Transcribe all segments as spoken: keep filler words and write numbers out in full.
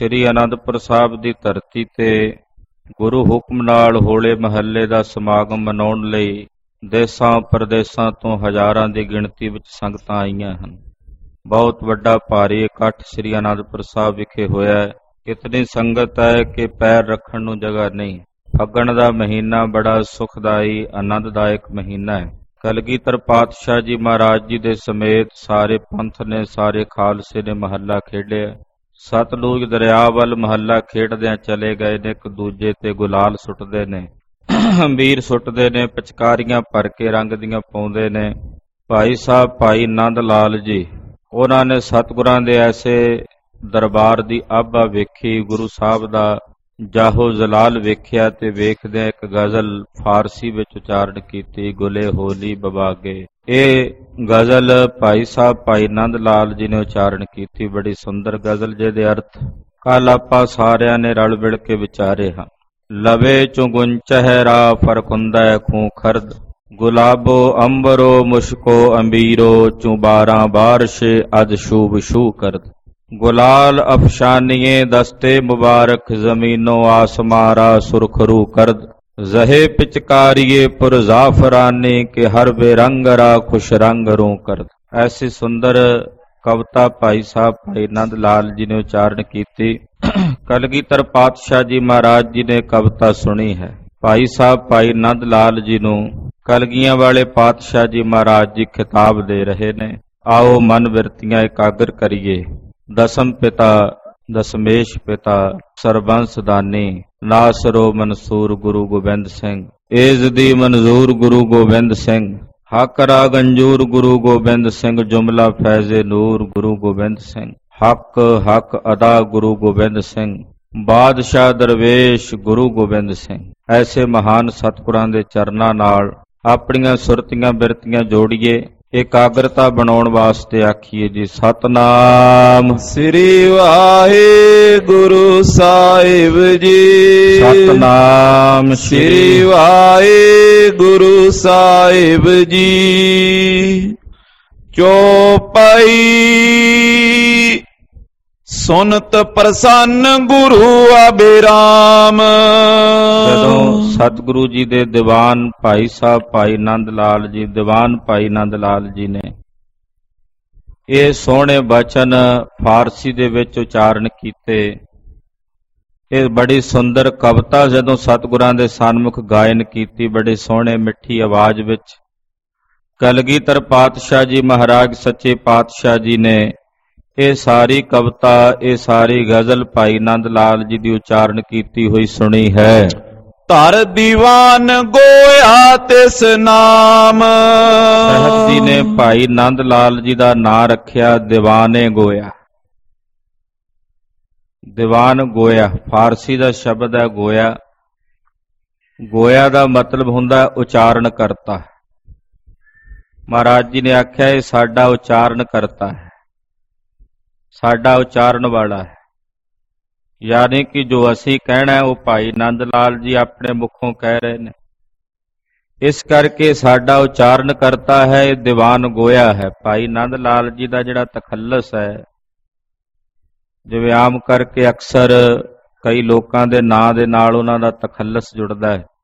ਸ੍ਰੀ ਅਨੰਦਪੁਰ ਸਾਹਿਬ ਦੀ ਧਰਤੀ ਤੇ ਗੁਰੂ ਹੁਕਮ ਨਾਲ ਹੋਲੇ ਮਹੱਲੇ ਦਾ ਸਮਾਗਮ ਮਨਾਉਣ ਲਈ ਦੇਸਾਂ ਪ੍ਰਦੇਸਾਂ ਤੋਂ ਹਜ਼ਾਰਾਂ ਦੀ ਗਿਣਤੀ ਵਿੱਚ ਸੰਗਤਾਂ ਆਈਆਂ ਹਨ। ਬਹੁਤ ਵੱਡਾ ਭਾਰੀ ਇਕੱਠ ਸ੍ਰੀ ਅਨੰਦਪੁਰ ਸਾਹਿਬ ਵਿਖੇ ਹੋਇਆ ਹੈ। ਇਤਨੀ ਸੰਗਤ ਹੈ ਕਿ ਪੈਰ ਰੱਖਣ ਨੂੰ ਜਗ੍ਹਾ ਨਹੀਂ। ਫੱਗਣ ਦਾ ਮਹੀਨਾ ਬੜਾ ਸੁਖਦਾਈ ਆਨੰਦਦਾਇਕ ਮਹੀਨਾ ਹੈ। ਕਲਗੀਧਰ ਪਾਤਸ਼ਾਹ ਜੀ ਮਹਾਰਾਜ ਜੀ ਦੇ ਸਮੇਤ ਸਾਰੇ ਪੰਥ ਨੇ, ਸਾਰੇ ਖਾਲਸੇ ਨੇ ਮਹੱਲਾ ਖੇਡਿਆ। ਸਤਲੁਜ ਦਰਿਆ ਵੱਲ ਮਹੱਲਾ ਖੇਡਦਿਆਂ ਚਲੇ ਗਏ ਨੇ। ਇੱਕ ਦੂਜੇ ਤੇ ਗੁਲਾਲ ਸੁੱਟਦੇ ਨੇ, ਅੰਬੀਰ ਸੁੱਟਦੇ ਨੇ, ਪਿਚਕਾਰੀਆਂ ਭਰ ਕੇ ਰੰਗ ਦੀਆਂ ਪਾਉਂਦੇ ਨੇ। ਭਾਈ ਸਾਹਿਬ ਭਾਈ ਨੰਦ ਲਾਲ ਜੀ, ਉਹਨਾਂ ਨੇ ਸਤਿਗੁਰਾਂ ਦੇ ਐਸੇ ਦਰਬਾਰ ਦੀ ਆਭਾ ਵੇਖੀ, ਗੁਰੂ ਸਾਹਿਬ ਦਾ ਜਾਹੋ ਜਲਾਲ ਵੇਖਿਆ ਤੇ ਵੇਖਦਿਆਂ ਇੱਕ ਗਜ਼ਲ ਫਾਰਸੀ ਵਿੱਚ ਉਚਾਰਨ ਕੀਤੀ, ਗੁਲੇ ਹੋਲੀ ਬਬਾਗੇ। ਇਹ ਗਜ਼ਲ ਭਾਈ ਸਾਹਿਬ ਭਾਈ ਨੰਦ ਲਾਲ ਜੀ ਨੇ ਉਚਾਰਨ ਕੀਤੀ। ਬੜੀ ਸੁੰਦਰ ਗਜ਼ਲ, ਜਿਹਦੇ ਅਰਥ ਕੱਲ ਆਪਾਂ ਸਾਰਿਆਂ ਨੇ ਰਲ ਮਿਲ ਕੇ ਵਿਚਾਰੇ ਹਾਂ। ਲਵੇ ਚੁਗੁਨ ਚਹਿਰਾ ਫਰਕੁੰਦਾ ਖੂੰ ਖਰਦ, ਗੁਲਾਬੋ ਅੰਬਰੋ ਮੁਸ਼ਕੋ ਅੰਬੀਰੋ, ਚੁਬਾਰਾਂ ਬਾਰਸ਼ ਅਦ ਸ਼ੂਬ ਸ਼ੂ ਕਰਦ। ਗੁਲਾਲ ਅਫਸ਼ਾਨੀਏ ਦਸਤੇ ਮੁਬਾਰਕ, ਜ਼ਮੀਨੋ ਆਸਮਾਰਾ ਸੁਰਖਰੂ ਕਰਦ। ਜ਼ਹੇ ਪਿਚਕਾਰੀਏ ਪੁਰ ਜ਼ਾਫਰਾਨੀ, ਕੇ ਹਰ ਬੇਰੰਗ ਰਾ ਖੁਸ਼ ਰੰਗ ਰੂ ਕਰਦ। ਐਸੀ ਸੁੰਦਰ ਕਵਿਤਾ ਭਾਈ ਸਾਹਿਬ ਭਾਈ ਨੰਦ ਲਾਲ ਜੀ ਨੇ ਉਚਾਰਨ ਕੀਤੀ। ਕਲਗੀਧਰ ਪਾਤਸ਼ਾਹ ਜੀ ਮਹਾਰਾਜ ਜੀ ਨੇ ਕਵਿਤਾ ਸੁਣੀ ਹੈ। ਭਾਈ ਸਾਹਿਬ ਭਾਈ ਨੰਦ ਲਾਲ ਜੀ ਨੂੰ ਕਲਗੀਆਂ ਵਾਲੇ ਪਾਤਸ਼ਾਹ ਜੀ ਮਹਾਰਾਜ ਜੀ ਖਿਤਾਬ ਦੇ ਰਹੇ ਨੇ। ਆਓ ਮਨ ਬਿਰਤੀਆਂ ਇਕਾਗਰ ਕਰੀਏ। ਦਸਮ ਪਿਤਾ ਦਸਮੇਸ਼ ਪਿਤਾ ਸਰਬੰਸ ਦਾਨੀ, ਨਾਸਰੋ ਮਨਸੂਰ ਗੁਰੂ ਗੋਬਿੰਦ ਸਿੰਘ, ਏਜ਼ ਦੀ ਮਨਜ਼ੂਰ ਗੁਰੂ ਗੋਬਿੰਦ ਸਿੰਘ, ਹੱਕ ਰਾ ਗੰਜੂਰ ਗੁਰੂ ਗੋਬਿੰਦ ਸਿੰਘ, ਜੁਮਲਾ ਫੈਜ਼ੇ ਨੂਰ ਗੁਰੂ ਗੋਬਿੰਦ ਸਿੰਘ, ਹੱਕ ਹੱਕ ਅਦਾ ਗੁਰੂ ਗੋਬਿੰਦ ਸਿੰਘ, ਬਾਦਸ਼ਾਹ ਦਰਵੇਸ਼ ਗੁਰੂ ਗੋਬਿੰਦ ਸਿੰਘ। ਐਸੇ ਮਹਾਨ ਸਤਿਗੁਰਾਂ ਦੇ ਚਰਨਾਂ ਨਾਲ ਆਪਣੀਆਂ ਸੁਰਤੀਆਂ ਬਿਰਤੀਆਂ ਜੋੜੀਏ, ਇਕਾਗਰਤਾ ਬਣਾਉਣ ਵਾਸਤੇ ਆਖੀਏ ਜੀ ਸਤਨਾਮ ਸ੍ਰੀ ਵਾਹਿਗੁਰੂ ਸਾਹਿਬ ਜੀ। ਸਤਨਾਮ ਸ੍ਰੀ ਵਾਹਿਗੁਰੂ ਸਾਹਿਬ ਜੀ। ਚੌਪਈ ਸੁਨਤ ਪ੍ਰਸੰਨ ਗੁਰੂ ਅਬਿਰਾਮ। ਜਦੋਂ ਸਤਿਗੁਰੂ ਜੀ ਦੇ ਦੀਵਾਨ ਭਾਈ ਸਾਹਿਬ ਭਾਈ ਨੰਦ ਲਾਲ ਜੀ, ਦੀਵਾਨ ਭਾਈ ਨੰਦ ਲਾਲ ਜੀ ਨੇ ਇਹ ਸੋਹਣੇ ਬਚਨ ਫਾਰਸੀ ਦੇ ਵਿੱਚ ਉਚਾਰਨ ਕੀਤੇ, ਇਹ ਬੜੀ ਸੁੰਦਰ ਕਵਿਤਾ ਜਦੋਂ ਸਤਿਗੁਰਾਂ ਦੇ ਸਨਮੁਖ ਗਾਇਨ ਕੀਤੀ, ਬੜੀ ਸੋਹਣੇ ਮਿੱਠੀ ਆਵਾਜ਼ ਵਿੱਚ ਕਲਗੀਧਰ ਪਾਤਸ਼ਾਹ ਜੀ ਮਹਾਰਾਜ ਸੱਚੇ ਪਾਤਸ਼ਾਹ ਜੀ ਨੇ ਇਹ ਸਾਰੀ ਕਵਿਤਾ, ਇਹ ਸਾਰੀ ਗਜ਼ਲ ਭਾਈ ਨੰਦ ਲਾਲ ਜੀ ਦੀ ਉਚਾਰਨ ਕੀਤੀ ਹੋਈ ਸੁਣੀ ਹੈ। ਧਰ ਦੀਵਾਨ ਗੋਇਆ ਤਿਸ ਨਾਮ। ਸਾਹਿਬ ਜੀ ਨੇ ਭਾਈ ਨੰਦ ਲਾਲ ਜੀ ਦਾ ਨਾਂ ਰੱਖਿਆ ਦੀਵਾਨੇ ਗੋਇਆ। ਦੀਵਾਨ ਗੋਇਆ ਫਾਰਸੀ ਦਾ ਸ਼ਬਦ ਹੈ ਗੋਇਆ। ਗੋਇਆ ਦਾ ਮਤਲਬ ਹੁੰਦਾ ਉਚਾਰਨ ਕਰਤਾ। ਮਹਾਰਾਜ ਜੀ ਨੇ ਆਖਿਆ ਇਹ ਸਾਡਾ ਉਚਾਰਨ ਕਰਤਾ ਹੈ, ਸਾਡਾ ਉਚਾਰਨ ਵਾਲਾ ਹੈ। ਯਾਨੀ ਕਿ ਜੋ ਅਸੀਂ ਕਹਿਣਾ ਉਹ ਭਾਈ ਨੰਦ ਲਾਲ ਜੀ ਆਪਣੇ ਮੁਖੋਂ ਕਹਿ ਰਹੇ ਨੇ। ਇਸ ਕਰਕੇ ਸਾਡਾ ਉਚਾਰਨ ਕਰਤਾ ਹੈ, ਇਹ ਦੀਵਾਨ ਗੋਇਆ ਹੈ। ਭਾਈ ਨੰਦ ਲਾਲ ਜੀ ਦਾ ਜਿਹੜਾ ਤਖੱਲਸ ਹੈ, ਜਿਵੇਂ ਆਮ ਕਰਕੇ ਅਕਸਰ ਕਈ ਲੋਕਾਂ ਦੇ ਨਾਂ ਦੇ ਨਾਲ ਉਹਨਾਂ ਦਾ ਤਖੱਲਸ ਜੁੜਦਾ ਹੈ,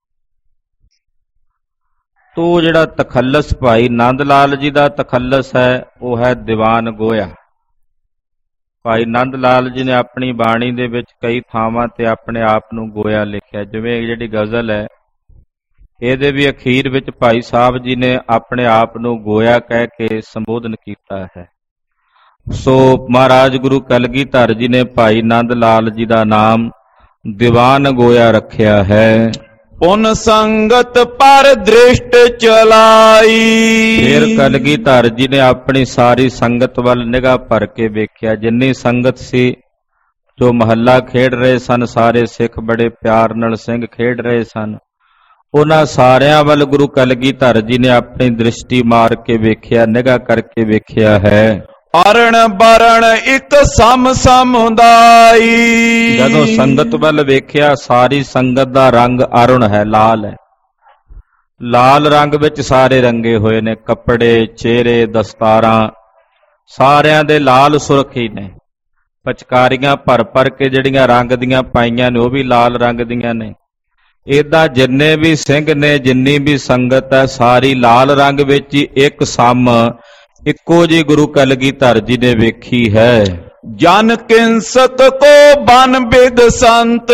ਤੋ ਜਿਹੜਾ ਤਖੱਲਸ ਭਾਈ ਨੰਦ ਲਾਲ ਜੀ ਦਾ ਤਖੱਲਸ ਹੈ ਉਹ ਹੈ ਦੀਵਾਨ ਗੋਇਆ। ਭਾਈ ਨੰਦ ਲਾਲ ਜੀ ਨੇ ਆਪਣੀ ਬਾਣੀ ਦੇ ਵਿੱਚ ਕਈ ਥਾਵਾਂ ਤੇ ਆਪਣੇ ਆਪ ਨੂੰ ਗੋਇਆ ਲਿਖਿਆ। ਜਿਵੇਂ ਜਿਹੜੀ ਗਜ਼ਲ ਹੈ ਇਹਦੇ ਵੀ ਅਖੀਰ ਵਿੱਚ ਭਾਈ ਸਾਹਿਬ ਜੀ ਨੇ ਆਪਣੇ ਆਪ ਨੂੰ ਗੋਇਆ ਕਹਿ ਕੇ ਸੰਬੋਧਨ ਕੀਤਾ ਹੈ। ਸੋ ਮਹਾਰਾਜ ਗੁਰੂ ਕਲਗੀਧਰ ਜੀ ਨੇ ਭਾਈ ਨੰਦ ਲਾਲ ਜੀ ਦਾ ਨਾਮ ਦੀਵਾਨ ਗੋਇਆ ਰੱਖਿਆ ਹੈ। ਪੁਨ ਸੰਗਤ ਪਰ ਦ੍ਰਿਸ਼ਟ ਚਲਾਈ। ਫਿਰ ਕਲਗੀਧਰ ਜੀ ਨੇ ਆਪਣੀ ਸਾਰੀ ਸੰਗਤ ਵੱਲ ਨਿਗਾਹ ਭਰ ਕੇ ਵੇਖਿਆ। ਜਿੰਨੀ ਸੰਗਤ ਸੀ ਜੋ ਮਹੱਲਾ ਖੇਡ ਰਹੇ ਸਨ, ਸਾਰੇ ਸਿੱਖ ਬੜੇ ਪਿਆਰ ਨਾਲ ਸਿੰਘ ਖੇਡ ਰਹੇ ਸਨ, ਉਹਨਾਂ ਸਾਰਿਆਂ ਵੱਲ ਗੁਰੂ ਕਲਗੀਧਰ ਜੀ ਨੇ ਆਪਣੀ ਦ੍ਰਿਸ਼ਟੀ ਮਾਰ ਕੇ ਵੇਖਿਆ, ਨਿਗਾਹ ਕਰਕੇ ਵੇਖਿਆ ਹੈ। ਅਰਣ ਬਰਣ ਇੱਕ ਸਮ ਸਮੁਦਾਈ। ਜਦੋਂ ਸੰਗਤ ਵੱਲ ਵੇਖਿਆ, ਸਾਰੀ ਸੰਗਤ ਦਾ ਰੰਗ ਅਰੁਣ ਹੈ, ਲਾਲ ਹੈ। ਲਾਲ ਰੰਗ ਵਿੱਚ ਸਾਰੇ ਰੰਗੇ ਹੋਏ ਨੇ, ਕੱਪੜੇ, ਚਿਹਰੇ, ਦਸਤਾਰਾਂ ਸਾਰਿਆਂ ਦੇ ਲਾਲ ਸੁਰਖੀ ਨੇ। ਪਚਕਾਰੀਆਂ ਭਰ ਭਰ ਕੇ ਜਿਹੜੀਆਂ ਰੰਗ ਦੀਆਂ ਪਾਈਆਂ ਨੇ ਉਹ ਵੀ ਲਾਲ ਰੰਗ ਦੀਆਂ ਨੇ। ਏਦਾਂ ਜਿੰਨੇ ਵੀ ਸਿੰਘ ਨੇ, ਜਿੰਨੀ ਵੀ ਸੰਗਤ ਹੈ, ਸਾਰੀ ਲਾਲ ਰੰਗ ਵਿੱਚ ਹੀ ਇੱਕ ਸਮ ਇੱਕੋ ਜਿਹੀ ਗੁਰੂ ਕਲਗੀਧਰ ਜੀ ਨੇ ਵੇਖੀ ਹੈ। ਜਨ ਕਿੰਸਕ ਕੋ ਬਨ ਬਿਦ ਸੰਤ।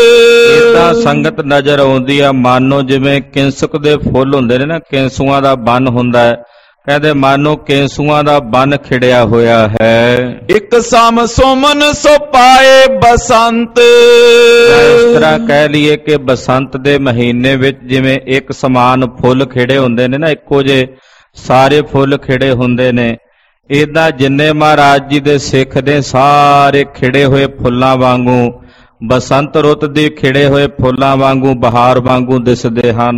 ਏਦਾਂ ਸੰਗਤ ਨਜ਼ਰ ਆਉਂਦੀ ਆ, ਮਾਨੋ ਜਿਵੇਂ ਕਿੰਸਕ ਦੇ ਫੁੱਲ ਹੁੰਦੇ ਨੇ ਨਾ, ਕਿੰਸੂਆਂ ਦਾ ਬਨ ਹੁੰਦਾ ਹੈ, ਕਹਿੰਦੇ ਮਾਨੋ ਕਿੰਸੂਆਂ ਦਾ ਬਨ ਖਿੜਿਆ ਹੋਇਆ ਹੈ। ਇੱਕ ਸਮ ਸੁਮਨ ਸੋ ਪਾਏ ਬਸੰਤ। ਇਸ ਤਰ੍ਹਾਂ ਕਹਿ ਲਈਏ ਕਿ ਬਸੰਤ ਦੇ ਮਹੀਨੇ ਵਿੱਚ ਜਿਵੇਂ ਇੱਕ ਸਮਾਨ ਫੁੱਲ ਖਿੜੇ ਹੁੰਦੇ ਨੇ ਨਾ, ਇੱਕੋ ਜਿਹੇ ਸਾਰੇ ਫੁੱਲ ਖਿੜੇ ਹੁੰਦੇ ਨੇ, ਏਦਾਂ ਜਿੰਨੇ ਮਹਾਰਾਜ ਜੀ ਦੇ ਸਿੱਖ ਨੇ ਸਾਰੇ ਖਿੜੇ ਹੋਏ ਫੁੱਲਾਂ ਵਾਂਗੂ, ਬਸੰਤ ਰੁੱਤ ਦੇ ਖਿੜੇ ਹੋਏ ਫੁੱਲਾਂ ਵਾਂਗੂ, ਬਹਾਰ ਵਾਂਗੂ ਦਿਸਦੇ ਹਨ।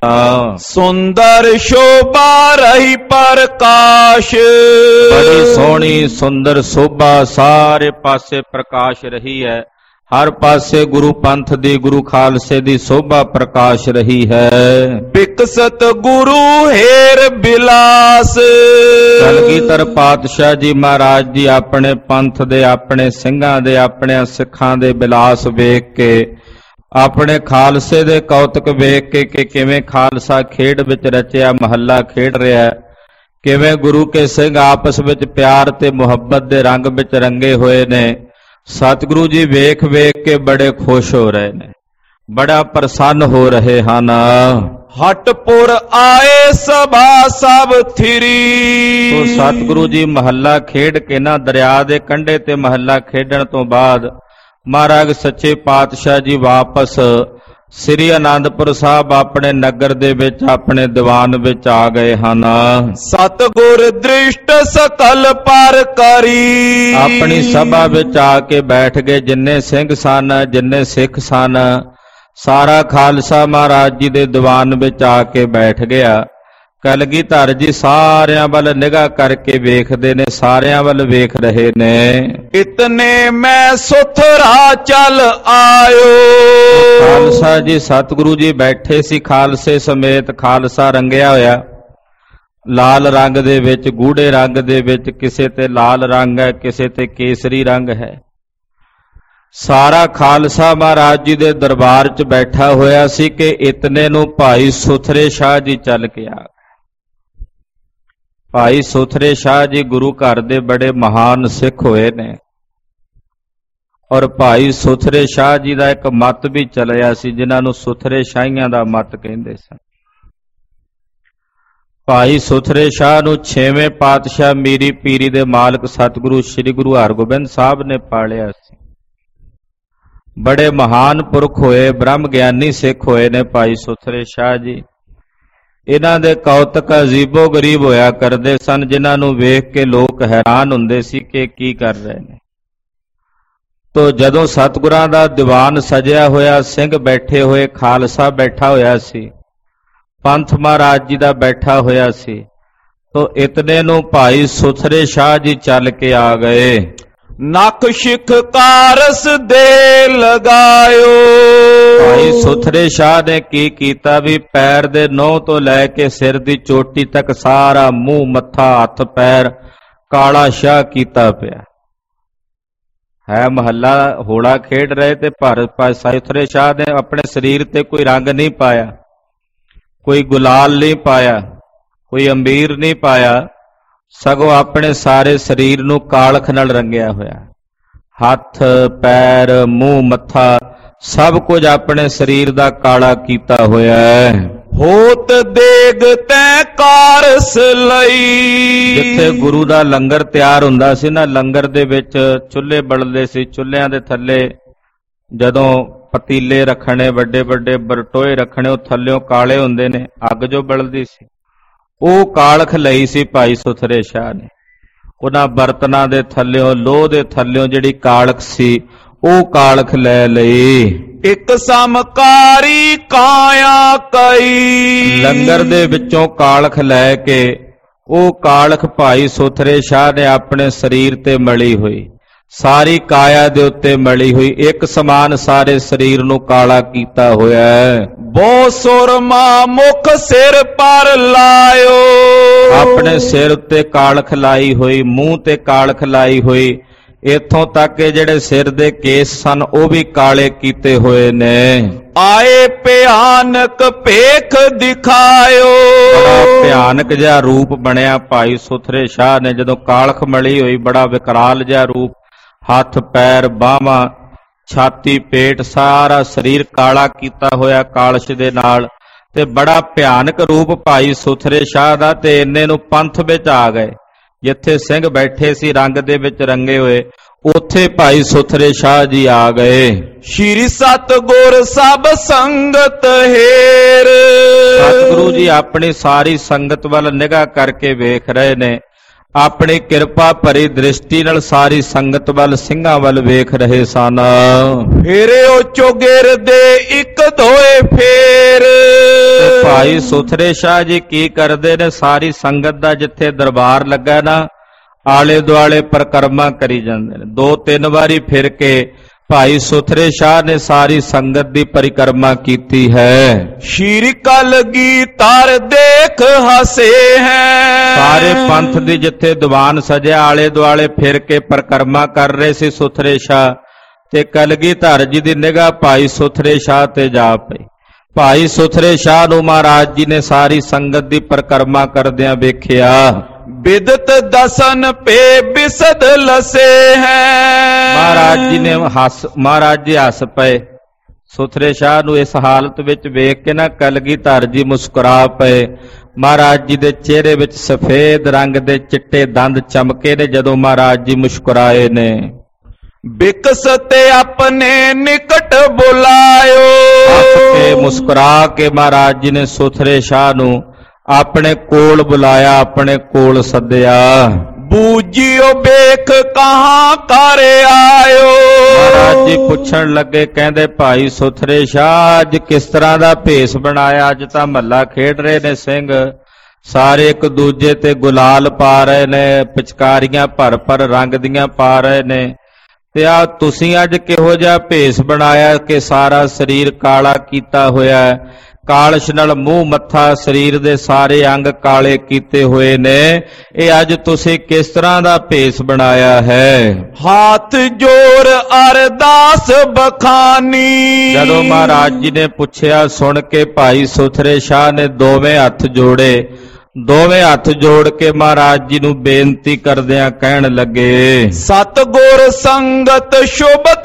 ਸੁੰਦਰ ਸ਼ੋਭਾ ਰਹੀ ਪ੍ਰਕਾਸ਼। ਬੜੀ ਸੋਹਣੀ ਸੁੰਦਰ ਸ਼ੋਭਾ ਸਾਰੇ ਪਾਸੇ ਪ੍ਰਕਾਸ਼ ਰਹੀ ਹੈ। ਹਰ ਪਾਸੇ ਗੁਰੂ ਪੰਥ ਦੀ, ਗੁਰੂ ਖਾਲਸੇ ਦੀ ਸ਼ੋਭਾ ਪ੍ਰਕਾਸ਼ ਰਹੀ ਹੈ। ਬਿਕਸਤ ਗੁਰੂ ਹੇਰ ਬਿਲਾਸ। ਕਲਗੀਧਰ ਪਾਤਸ਼ਾਹ ਜੀ ਮਹਾਰਾਜ ਜੀ ਆਪਣੇ ਪੰਥ ਦੇ, ਆਪਣੇ ਸਿੰਘਾਂ ਦੇ, ਆਪਣੇ ਸਿੱਖਾਂ ਦੇ ਬਿਲਾਸ ਵੇਖ ਕੇ, ਆਪਣੇ ਖਾਲਸੇ ਦੇ ਕੌਤਕ ਵੇਖ ਕੇ ਕਿ ਕਿਵੇਂ ਖਾਲਸਾ ਖੇਡ ਵਿੱਚ ਰਚਿਆ ਮਹੱਲਾ ਖੇਡ ਰਿਹਾ, ਕਿਵੇਂ ਗੁਰੂ ਕੇ ਸਿੰਘ ਆਪਸ ਵਿੱਚ ਪਿਆਰ ਤੇ ਮੁਹੱਬਤ ਦੇ ਰੰਗ ਵਿੱਚ ਰੰਗੇ ਹੋਏ ਨੇ, ਸਤਿਗੁਰੂ ਜੀ ਵੇਖ ਵੇਖ ਕੇ ਬੜੇ ਖੁਸ਼ ਹੋ ਰਹੇ ਨੇ, ਬੜਾ ਪ੍ਰਸੰਨ ਹੋ ਰਹੇ ਹਨ। ਹਟਪੁਰ ਆਏ ਸਭਾ ਸਭ ਥਿਰੀ। ਤੋ ਸਤਿਗੁਰੂ ਜੀ ਮਹੱਲਾ ਖੇਡ ਕੇ ਨਾ, ਦਰਿਆ ਦੇ ਕੰਢੇ ਤੇ ਮਹੱਲਾ ਖੇਡਣ ਤੋਂ ਬਾਅਦ ਮਹਾਰਾਜ ਸੱਚੇ ਪਾਤਸ਼ਾਹ ਜੀ ਵਾਪਸ ਸ੍ਰੀ ਅਨੰਦਪੁਰ ਸਾਹਿਬ ਆਪਣੇ ਨਗਰ ਦੇ ਵਿੱਚ, ਆਪਣੇ ਦੀਵਾਨ ਵਿੱਚ ਆ ਗਏ ਹਨ। ਸਤਿਗੁਰ ਦ੍ਰਿਸ਼ਟ ਸਕਲ ਪਰ ਕਰੀ। ਆਪਣੀ ਸਭਾ ਵਿੱਚ ਆ ਕੇ ਬੈਠ ਗਏ। ਜਿੰਨੇ ਸਿੰਘ ਸਨ, ਜਿੰਨੇ ਸਿੱਖ ਸਨ, ਸਾਰਾ ਖਾਲਸਾ ਮਹਾਰਾਜ ਜੀ ਦੇ ਦੀਵਾਨ ਵਿੱਚ ਆ ਕੇ ਬੈਠ ਗਿਆ। ਕਲਗੀਧਰ ਜੀ ਸਾਰਿਆਂ ਵੱਲ ਨਿਗਾਹ ਕਰਕੇ ਵੇਖਦੇ ਨੇ, ਸਾਰਿਆਂ ਵੱਲ ਵੇਖ ਰਹੇ ਨੇ। ਇਤਨੇ ਮੈਂ ਸੁਥਰਾ ਚੱਲ ਆਇਓ। ਖਾਲਸਾ ਜੀ ਸਤਿਗੁਰੂ ਜੀ ਬੈਠੇ ਸੀ ਖਾਲਸੇ ਸਮੇਤ, ਖਾਲਸਾ ਰੰਗਿਆ ਹੋਇਆ ਲਾਲ ਰੰਗ ਦੇ ਵਿੱਚ, ਗੂੜੇ ਰੰਗ ਦੇ ਵਿੱਚ, ਕਿਸੇ ਤੇ ਲਾਲ ਰੰਗ ਹੈ, ਕਿਸੇ ਤੇ ਕੇਸਰੀ ਰੰਗ ਹੈ। ਸਾਰਾ ਖਾਲਸਾ ਮਹਾਰਾਜ ਜੀ ਦੇ ਦਰਬਾਰ 'ਚ ਬੈਠਾ ਹੋਇਆ ਸੀ ਕਿ ਇਤਨੇ ਨੂੰ ਭਾਈ ਸੁਥਰੇ ਸ਼ਾਹ ਜੀ ਚੱਲ ਕੇ ਆ ਗਏ। ਭਾਈ ਸੁਥਰੇ ਸ਼ਾਹ ਜੀ ਗੁਰੂ ਘਰ ਦੇ ਬੜੇ ਮਹਾਨ ਸਿੱਖ ਹੋਏ ਨੇ, ਔਰ ਭਾਈ ਸੁਥਰੇ ਸ਼ਾਹ ਜੀ ਦਾ ਇੱਕ ਮਤ ਵੀ ਚੱਲਿਆ ਸੀ, ਜਿਨ੍ਹਾਂ ਨੂੰ ਸੁਥਰੇ ਸ਼ਾਹੀਆਂ ਦਾ ਮਤ ਕਹਿੰਦੇ ਸਨ। ਭਾਈ ਸੁਥਰੇ ਸ਼ਾਹ ਨੂੰ ਛੇਵੇਂ ਪਾਤਸ਼ਾਹ ਮੀਰੀ ਪੀਰੀ ਦੇ ਮਾਲਕ ਸਤਿਗੁਰੂ ਸ੍ਰੀ ਗੁਰੂ ਹਰਗੋਬਿੰਦ ਸਾਹਿਬ ਨੇ ਪਾਲਿਆ ਸੀ। ਬੜੇ ਮਹਾਨ ਪੁਰਖ ਹੋਏ, ਬ੍ਰਹਮ ਗਿਆਨੀ ਸਿੱਖ ਹੋਏ ਨੇ ਭਾਈ ਸੁਥਰੇ ਸ਼ਾਹ ਜੀ। ਇਹਨਾਂ ਦੇ ਕੌਤਕ ਅਜੀਬੋ ਗਰੀਬ ਹੋਇਆ ਕਰਦੇ ਸਨ, ਜਿਨ੍ਹਾਂ ਨੂੰ ਵੇਖ ਕੇ ਲੋਕ ਹੈਰਾਨ ਹੁੰਦੇ ਸੀ ਕਿ ਕੀ ਕਰ ਰਹੇ ਨੇ। ਤੋ ਜਦੋਂ ਸਤਿਗੁਰਾਂ ਦਾ ਦੀਵਾਨ ਸਜਿਆ ਹੋਇਆ, ਸਿੰਘ ਬੈਠੇ ਹੋਏ, ਖਾਲਸਾ ਬੈਠਾ ਹੋਇਆ ਸੀ, ਪੰਥ ਮਹਾਰਾਜ ਜੀ ਦਾ ਬੈਠਾ ਹੋਇਆ ਸੀ, ਤੋ ਇਤਨੇ ਨੂੰ ਭਾਈ ਸੁਥਰੇ ਸ਼ਾਹ ਜੀ ਚੱਲ ਕੇ ਆ ਗਏ। ਨਕ ਸ਼ਿਖ ਕਾਰਸ ਦੇ ਲਗਾਇਓ। ਭਾਈ ਸੁਥਰੇ ਸ਼ਾਹ ਨੇ ਕੀ ਕੀਤਾ ਵੀ ਪੈਰ ਦੇ ਨਹੁੰ ਤੋਂ ਲੈ ਕੇ ਸਿਰ ਦੀ ਚੋਟੀ ਤੱਕ ਸਾਰਾ ਮੂੰਹ, ਮੱਥਾ, ਹੱਥ, ਪੈਰ ਕਾਲਾ ਸ਼ਾਹ ਕੀਤਾ ਪਿਆ ਹੈ। ਮਹੱਲਾ ਹੋਲਾ ਖੇਡ ਰਹੇ ਤੇ ਭਾਈ ਸੁਥਰੇ ਸ਼ਾਹ ਨੇ ਆਪਣੇ ਸਰੀਰ ਤੇ ਕੋਈ ਰੰਗ ਨਹੀਂ ਪਾਇਆ, ਕੋਈ ਗੁਲਾਲ ਨਹੀਂ ਪਾਇਆ, ਕੋਈ ਅੰਬੀਰ ਨਹੀਂ ਪਾਇਆ, ਸਗੋਂ ਆਪਣੇ ਸਾਰੇ ਸਰੀਰ ਨੂੰ ਕਾਲਖ ਨਾਲ ਰੰਗਿਆ ਹੋਇਆ। ਹੱਥ, ਪੈਰ, ਮੂੰਹ, ਮੱਥਾ ਸਭ ਕੁਝ ਆਪਣੇ ਸਰੀਰ ਦਾ ਕਾਲਾ ਕੀਤਾ ਹੋਇਆ ਹੈ। ਹੋਤ ਦੇਗ ਤੈ ਕਾਰਸ ਲਈ। ਜਿੱਥੇ ਗੁਰੂ ਦਾ ਲੰਗਰ ਤਿਆਰ ਹੁੰਦਾ ਸੀ ਨਾ, ਲੰਗਰ ਦੇ ਵਿੱਚ ਚੁੱਲ੍ਹੇ ਬਲਦੇ ਸੀ, ਚੁੱਲ੍ਹਿਆਂ ਦੇ ਥੱਲੇ ਜਦੋਂ ਪਤੀਲੇ ਰੱਖਣੇ, ਵੱਡੇ ਵੱਡੇ ਬਰਟੋਏ ਰੱਖਣੇ, ਉਹ ਥੱਲਿਓਂ ਕਾਲੇ ਹੁੰਦੇ ਨੇ, ਅੱਗ ਜੋ ਬਲਦੀ ਸੀ, ਉਹ ਕਾਲਖ ਲਈ ਸੀ ਭਾਈ ਸੁਥਰੇ ਸ਼ਾਹ ਨੇ। ਉਹਨਾਂ ਬਰਤਨਾਂ ਦੇ ਥੱਲਿਓਂ, ਲੋਹ ਦੇ ਥੱਲਿਓਂ ਜਿਹੜੀ ਕਾਲਖ ਸੀ, ਉਹ ਕਾਲਖ ਲੈ ਲਈ। ਇੱਕ ਸਮਕਾਰੀ ਕਾਇਆ ਕਈ। ਲੰਗਰ ਦੇ ਵਿੱਚੋਂ ਕਾਲਖ ਲੈ ਕੇ ਉਹ ਕਾਲਖ ਭਾਈ ਸੁਥਰੇ ਸ਼ਾਹ ਨੇ ਆਪਣੇ ਸਰੀਰ ਤੇ ਮਲੀ ਹੋਈ, ਸਾਰੀ ਕਾਇਆ ਦੇ ਉੱਤੇ ਮਲੀ ਹੋਈ, ਇੱਕ ਸਮਾਨ ਸਾਰੇ ਸਰੀਰ ਨੂੰ ਕਾਲਾ ਕੀਤਾ ਹੋਇਆ ਹੈ। ਬੋ ਸੁਰਮਾ ਮੁਖ ਸਿਰ ਪਰ ਲਾਇਓ। ਆਪਣੇ ਸਿਰ ਉੱਤੇ ਕਾਲਖ ਲਾਈ ਹੋਈ, ਮੂੰਹ ਤੇ ਕਾਲਖ ਲਾਈ ਹੋਈ, ਇੱਥੋਂ ਤੱਕ ਕਿ ਜਿਹੜੇ ਸਿਰ ਦੇ ਕੇਸ ਸਨ ਉਹ ਵੀ ਕਾਲੇ ਕੀਤੇ ਹੋਏ ਨੇ। ਆਏ ਭਿਆਨਕ ਭੇਖ ਦਿਖਾਇਓ। ਬੜਾ ਭਿਆਨਕ ਜਿਹਾ ਰੂਪ ਬਣਿਆ ਭਾਈ ਸੁਥਰੇ ਸ਼ਾਹ ਨੇ, ਜਦੋਂ ਕਾਲਖ ਮਲੀ ਹੋਈ, ਬੜਾ ਵਿਕਰਾਲ ਜਿਹਾ ਰੂਪ, ਹੱਥ ਪੈਰ ਬਾਹਾਂ ਛਾਤੀ ਪੇਟ ਸਾਰਾ ਸਰੀਰ ਕਾਲਾ ਕੀਤਾ ਹੋਇਆ ਕਾਲਸ਼ ਦੇ ਨਾਲ, ਤੇ ਬੜਾ ਭਿਆਨਕ ਰੂਪ ਭਾਈ ਸੁਥਰੇ ਸ਼ਾਹ ਦਾ। ਤੇ ਇੰਨੇ ਨੂੰ ਪੰਥ ਵਿੱਚ ਆ ਗਏ, ਜਿੱਥੇ ਸਿੰਘ ਬੈਠੇ ਸੀ ਰੰਗ ਦੇ ਵਿੱਚ ਰੰਗੇ ਹੋਏ, ਉੱਥੇ ਭਾਈ ਸੁਥਰੇ ਸ਼ਾਹ ਜੀ ਆ ਗਏ। ਸ਼੍ਰੀ ਸਤਿਗੁਰ ਸਭ ਸੰਗਤ ਹੇਰ। ਸਤਿਗੁਰੂ ਜੀ ਆਪਣੀ ਸਾਰੀ ਸੰਗਤ ਵੱਲ ਨਿਗਾਹ ਕਰਕੇ ਵੇਖ ਰਹੇ ਨੇ, ਆਪਣੀ ਕਿਰਪਾ ਭਰੀ ਦ੍ਰਿਸ਼ਟੀ ਨਾਲ ਸਾਰੀ ਸੰਗਤ ਵੱਲ, ਸਿੰਘਾਂ ਵੱਲ ਵੇਖ ਰਹੇ ਸਨ। ਫੇਰੇ ਉਹ ਚੋਗਿਰ ਦੇ ਇੱਕ ਦੋਏ ਫੇਰ। ਤੇ ਭਾਈ ਸੁਥਰੇ ਸ਼ਾਹ ਜੀ ਕੀ ਕਰਦੇ ਨੇ, ਸਾਰੀ ਸੰਗਤ ਦਾ ਜਿੱਥੇ ਦਰਬਾਰ ਲੱਗਾ ਨਾ, ਆਲੇ ਦੁਆਲੇ ਪਰਿਕਰਮਾ ਕਰੀ ਜਾਂਦੇ ਨੇ। ਦੋ ਤਿੰਨ ਵਾਰੀ ਫਿਰ ਕੇ ਭਾਈ ਸੁਥਰੇ ਸ਼ਾਹ ਨੇ ਸਾਰੀ ਸੰਗਤ ਦੀ ਪਰਿਕਰਮਾ ਕੀਤੀ ਹੈ। ਸ਼੍ਰੀ ਕਲਗੀਧਰ ਦੇਖ ਹਸੇ ਹੈ। ਸਾਰੇ ਪੰਥ ਦੀ ਜਿੱਥੇ ਦੀਵਾਨ ਸਜਿਆ, ਆਲੇ ਦੁਆਲੇ ਫਿਰ ਕੇ ਪਰਿਕਰਮਾ ਕਰ ਰਹੇ ਸੀ ਸੁਥਰੇ ਸ਼ਾਹ, ਤੇ ਕਲਗੀਧਰ ਜੀ ਦੀ ਨਿਗਾਹ ਭਾਈ ਸੁਥਰੇ ਸ਼ਾਹ ਤੇ ਜਾ ਪਈ। ਭਾਈ ਸੁਥਰੇ ਸ਼ਾਹ ਨੂੰ ਮਹਾਰਾਜ ਜੀ ਨੇ ਸਾਰੀ ਸੰਗਤ ਦੀ ਪਰਿਕਰਮਾ ਕਰਦਿਆਂ ਵੇਖਿਆ। ਬਿਦਤ ਦਸਨ ਪੇ ਬਿਸਦ ਲਸੇ ਹੈ। ਮਹਾਰਾਜ ਜੀ ਨੇ ਹੱਸ ਮਹਾਰਾਜ ਜੀ ਹੱਸ ਪਏ। ਸੁਥਰੇ ਸ਼ਾਹ ਨੂੰ ਇਸ ਹਾਲਤ ਵਿੱਚ ਵੇਖ ਕੇ ਨਾ ਕਲਗੀਧਰ ਜੀ ਮੁਸਕਰਾ ਪਏ। ਮਹਾਰਾਜ ਜੀ ਦੇ ਚਿਹਰੇ ਵਿੱਚ ਸਫੇਦ ਰੰਗ ਦੇ ਚਿੱਟੇ ਦੰਦ ਚਮਕੇ ਨੇ ਜਦੋਂ ਮਹਾਰਾਜ ਜੀ ਮੁਸਕਰਾਏ ਨੇ। ਬਿਕਸ ਤੇ ਆਪਣੇ ਨਿਕਟ ਬੁਲਾਇਓ। ਹੱਸ ਕੇ ਮੁਸਕਰਾ ਕੇ ਮਹਾਰਾਜ ਜੀ ਨੇ ਸੁਥਰੇ ਸ਼ਾਹ ਨੂੰ ਆਪਣੇ ਕੋਲ ਬੁਲਾਇਆ, ਆਪਣੇ ਕੋਲ ਸੱਦਿਆ। ਬੂਝਿਓ ਵੇਖ ਕਹਾਂ ਕਰ ਆਇਓ। ਮਹਾਰਾਜ ਜੀ ਪੁੱਛਣ ਲੱਗੇ, ਕਹਿੰਦੇ ਭਾਈ ਸੁਥਰੇ ਸ਼ਾਹ ਅੱਜ ਕਿਸ ਤਰ੍ਹਾਂ ਦਾ ਭੇਸ ਬਣਾਇਆ? ਅੱਜ ਤਾਂ ਮਹੱਲਾ ਖੇਡ ਰਹੇ ਨੇ ਸਿੰਘ, ਸਾਰੇ ਇੱਕ ਦੂਜੇ ਤੇ ਗੁਲਾਲ ਪਾ ਰਹੇ ਨੇ, ਪਿਚਕਾਰੀਆਂ ਭਰ ਭਰ ਰੰਗ ਦੀਆਂ ਪਾ ਰਹੇ ਨੇ, ਤੇ ਆ ਤੁਸੀਂ ਅੱਜ ਕਿਹੋ ਜਿਹਾ ਭੇਸ ਬਣਾਇਆ ਕਿ ਸਾਰਾ ਸਰੀਰ ਕਾਲਾ ਕੀਤਾ ਹੋਇਆ, ਕਾਲਸ਼ ਨਾਲ ਮੂੰਹ ਮੱਥਾ ਸਰੀਰ ਦੇ ਸਾਰੇ ਅੰਗ ਕਾਲੇ ਕੀਤੇ ਹੋਏ ਨੇ, ਇਹ ਅੱਜ ਤੁਸੀਂ ਕਿਸ ਤਰ੍ਹਾਂ ਦਾ ਭੇਸ ਬਣਾਇਆ ਹੈ? ਹੱਥ ਜੋੜ ਅਰਦਾਸ ਬਖਾਨੀ। ਜਦੋਂ ਮਹਾਰਾਜ ਜੀ ਨੇ ਪੁੱਛਿਆ, ਸੁਣ ਕੇ ਭਾਈ ਸੁਥਰੇ ਸ਼ਾਹ ਨੇ ਦੋਵੇਂ ਹੱਥ ਜੋੜੇ। ਦੋਵੇਂ ਹੱਥ ਜੋੜ ਕੇ ਮਹਾਰਾਜ ਜੀ ਨੂੰ ਬੇਨਤੀ ਕਰਦਿਆਂ ਕਹਿਣ ਲੱਗੇ, ਸਤਿਗੁਰ ਸੰਗਤ ਸ਼ੋਭਤ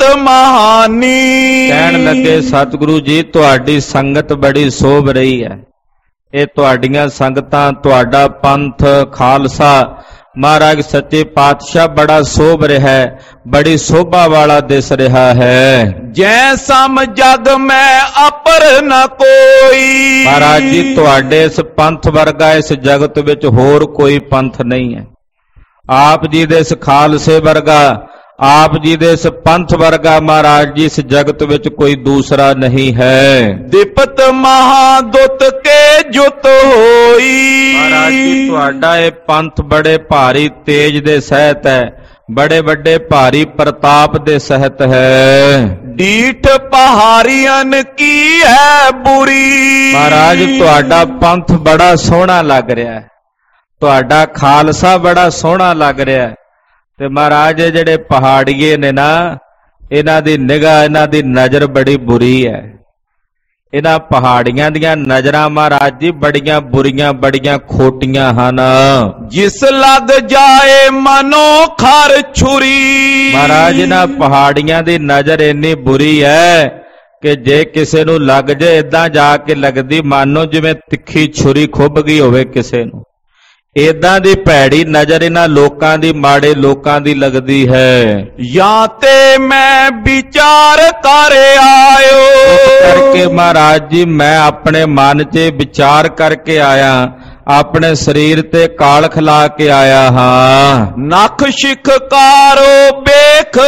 ਮਹਾਨੀ। ਕਹਿਣ ਲੱਗੇ, ਸਤਿਗੁਰੂ ਜੀ ਤੁਹਾਡੀ ਸੰਗਤ ਬੜੀ ਸ਼ੋਭ ਰਹੀ ਹੈ। ਇਹ ਤੁਹਾਡੀਆਂ ਸੰਗਤਾਂ, ਤੁਹਾਡਾ ਪੰਥ ਖਾਲਸਾ ਮਹਾਰਾਜ ਸੱਚੇ ਪਾਤਸ਼ਾਹ ਬੜਾ ਸ਼ੋਭ ਰਿਹਾ ਹੈ, ਬੜੀ ਸ਼ੋਭਾ ਵਾਲਾ ਦਿਸ ਰਿਹਾ ਹੈ। ਜੈ ਸਮ ਜਗ ਮੈਂ ਅਪਰ ਨ ਕੋਈ। ਮਹਾਰਾਜ ਜੀ ਤੁਹਾਡੇ ਇਸ ਪੰਥ ਵਰਗਾ ਇਸ ਜਗਤ ਵਿੱਚ ਹੋਰ ਕੋਈ ਪੰਥ ਨਹੀਂ ਹੈ। ਆਪ ਜੀ ਦੇ ਇਸ ਖਾਲਸੇ ਵਰਗਾ, ਆਪ ਜੀ ਦੇ ਇਸ ਪੰਥ ਵਰਗਾ ਮਹਾਰਾਜ ਜੀ ਇਸ ਜਗਤ ਵਿੱਚ ਕੋਈ ਦੂਸਰਾ ਨਹੀਂ ਹੈ। ਦਿਪਤ ਮਹਾਦੁੱਤ ਕੇ ਜੁਤ ਹੋਈ। ਮਹਾਰਾਜ ਜੀ ਤੁਹਾਡਾ ਇਹ ਪੰਥ ਬੜੇ ਭਾਰੀ ਤੇਜ ਦੇ ਸਹਿਤ ਹੈ, ਬੜੇ ਵੱਡੇ ਭਾਰੀ ਪ੍ਰਤਾਪ ਦੇ ਸਹਿਤ ਹੈ। ਡੀਠ ਪਹਾੜੀਆਂ ਕੀ ਹੈ ਬੁਰੀ। ਮਹਾਰਾਜ ਤੁਹਾਡਾ ਪੰਥ ਬੜਾ ਸੋਹਣਾ ਲੱਗ ਰਿਹਾ ਹੈ, ਤੁਹਾਡਾ ਖਾਲਸਾ ਬੜਾ ਸੋਹਣਾ ਲੱਗ ਰਿਹਾ ਹੈ, ਤੇ ਮਹਾਰਾਜ ਜਿਹੜੇ ਪਹਾੜੀਏ ਨੇ ਨਾ, ਇਹਨਾਂ ਦੀ ਨਿਗਾਹ, ਇਹਨਾਂ ਦੀ ਨਜ਼ਰ ਬੜੀ ਬੁਰੀ ਹੈ। ਇਹਨਾਂ ਪਹਾੜੀਆਂ ਦੀਆਂ ਨਜ਼ਰਾਂ ਮਹਾਰਾਜ ਜੀ ਬੜੀਆਂ ਬੁਰੀਆਂ, ਬੜੀਆਂ ਖੋਟੀਆਂ ਹਨ। ਜਿਸ ਲੱਗ ਜਾਏ ਮਨੋ ਖਰ ਛੁਰੀ। ਮਹਾਰਾਜ ਇਹਨਾਂ ਪਹਾੜੀਆਂ ਦੀ ਨਜ਼ਰ ਇੰਨੀ ਬੁਰੀ ਹੈ ਕਿ ਜੇ ਕਿਸੇ ਨੂੰ ਲੱਗ ਜਾਏ, ਏਦਾਂ ਜਾ ਕੇ ਲੱਗਦੀ ਮਾਨੋ ਜਿਵੇਂ ਤਿੱਖੀ ਛੁਰੀ ਖੁੱਭ ਗਈ ਹੋਵੇ ਕਿਸੇ ਨੂੰ। ਏਦਾਂ ਦੀ ਭੈੜੀ ਨਜ਼ਰ ਇਹਨਾਂ ਲੋਕਾਂ ਦੀ, ਮਾੜੇ ਲੋਕਾਂ ਦੀ ਲੱਗਦੀ ਹੈ। ਜਾਂ ਤੇ ਮੈਂ ਵਿਚਾਰ ਕਰ ਆਇਓ। ਇਸ ਕਰਕੇ ਮਹਾਰਾਜ ਜੀ ਮੈਂ ਆਪਣੇ ਮਨ 'ਚ ਵਿਚਾਰ ਕਰਕੇ ਆਇਆ, ਆਪਣੇ ਸਰੀਰ ਤੇ ਕਾਲਖ ਲਾ ਕੇ ਆਇਆ ਹਾਂ। ਨਖ ਸ਼ਿਖਕਾਰੋ ਵੇਖ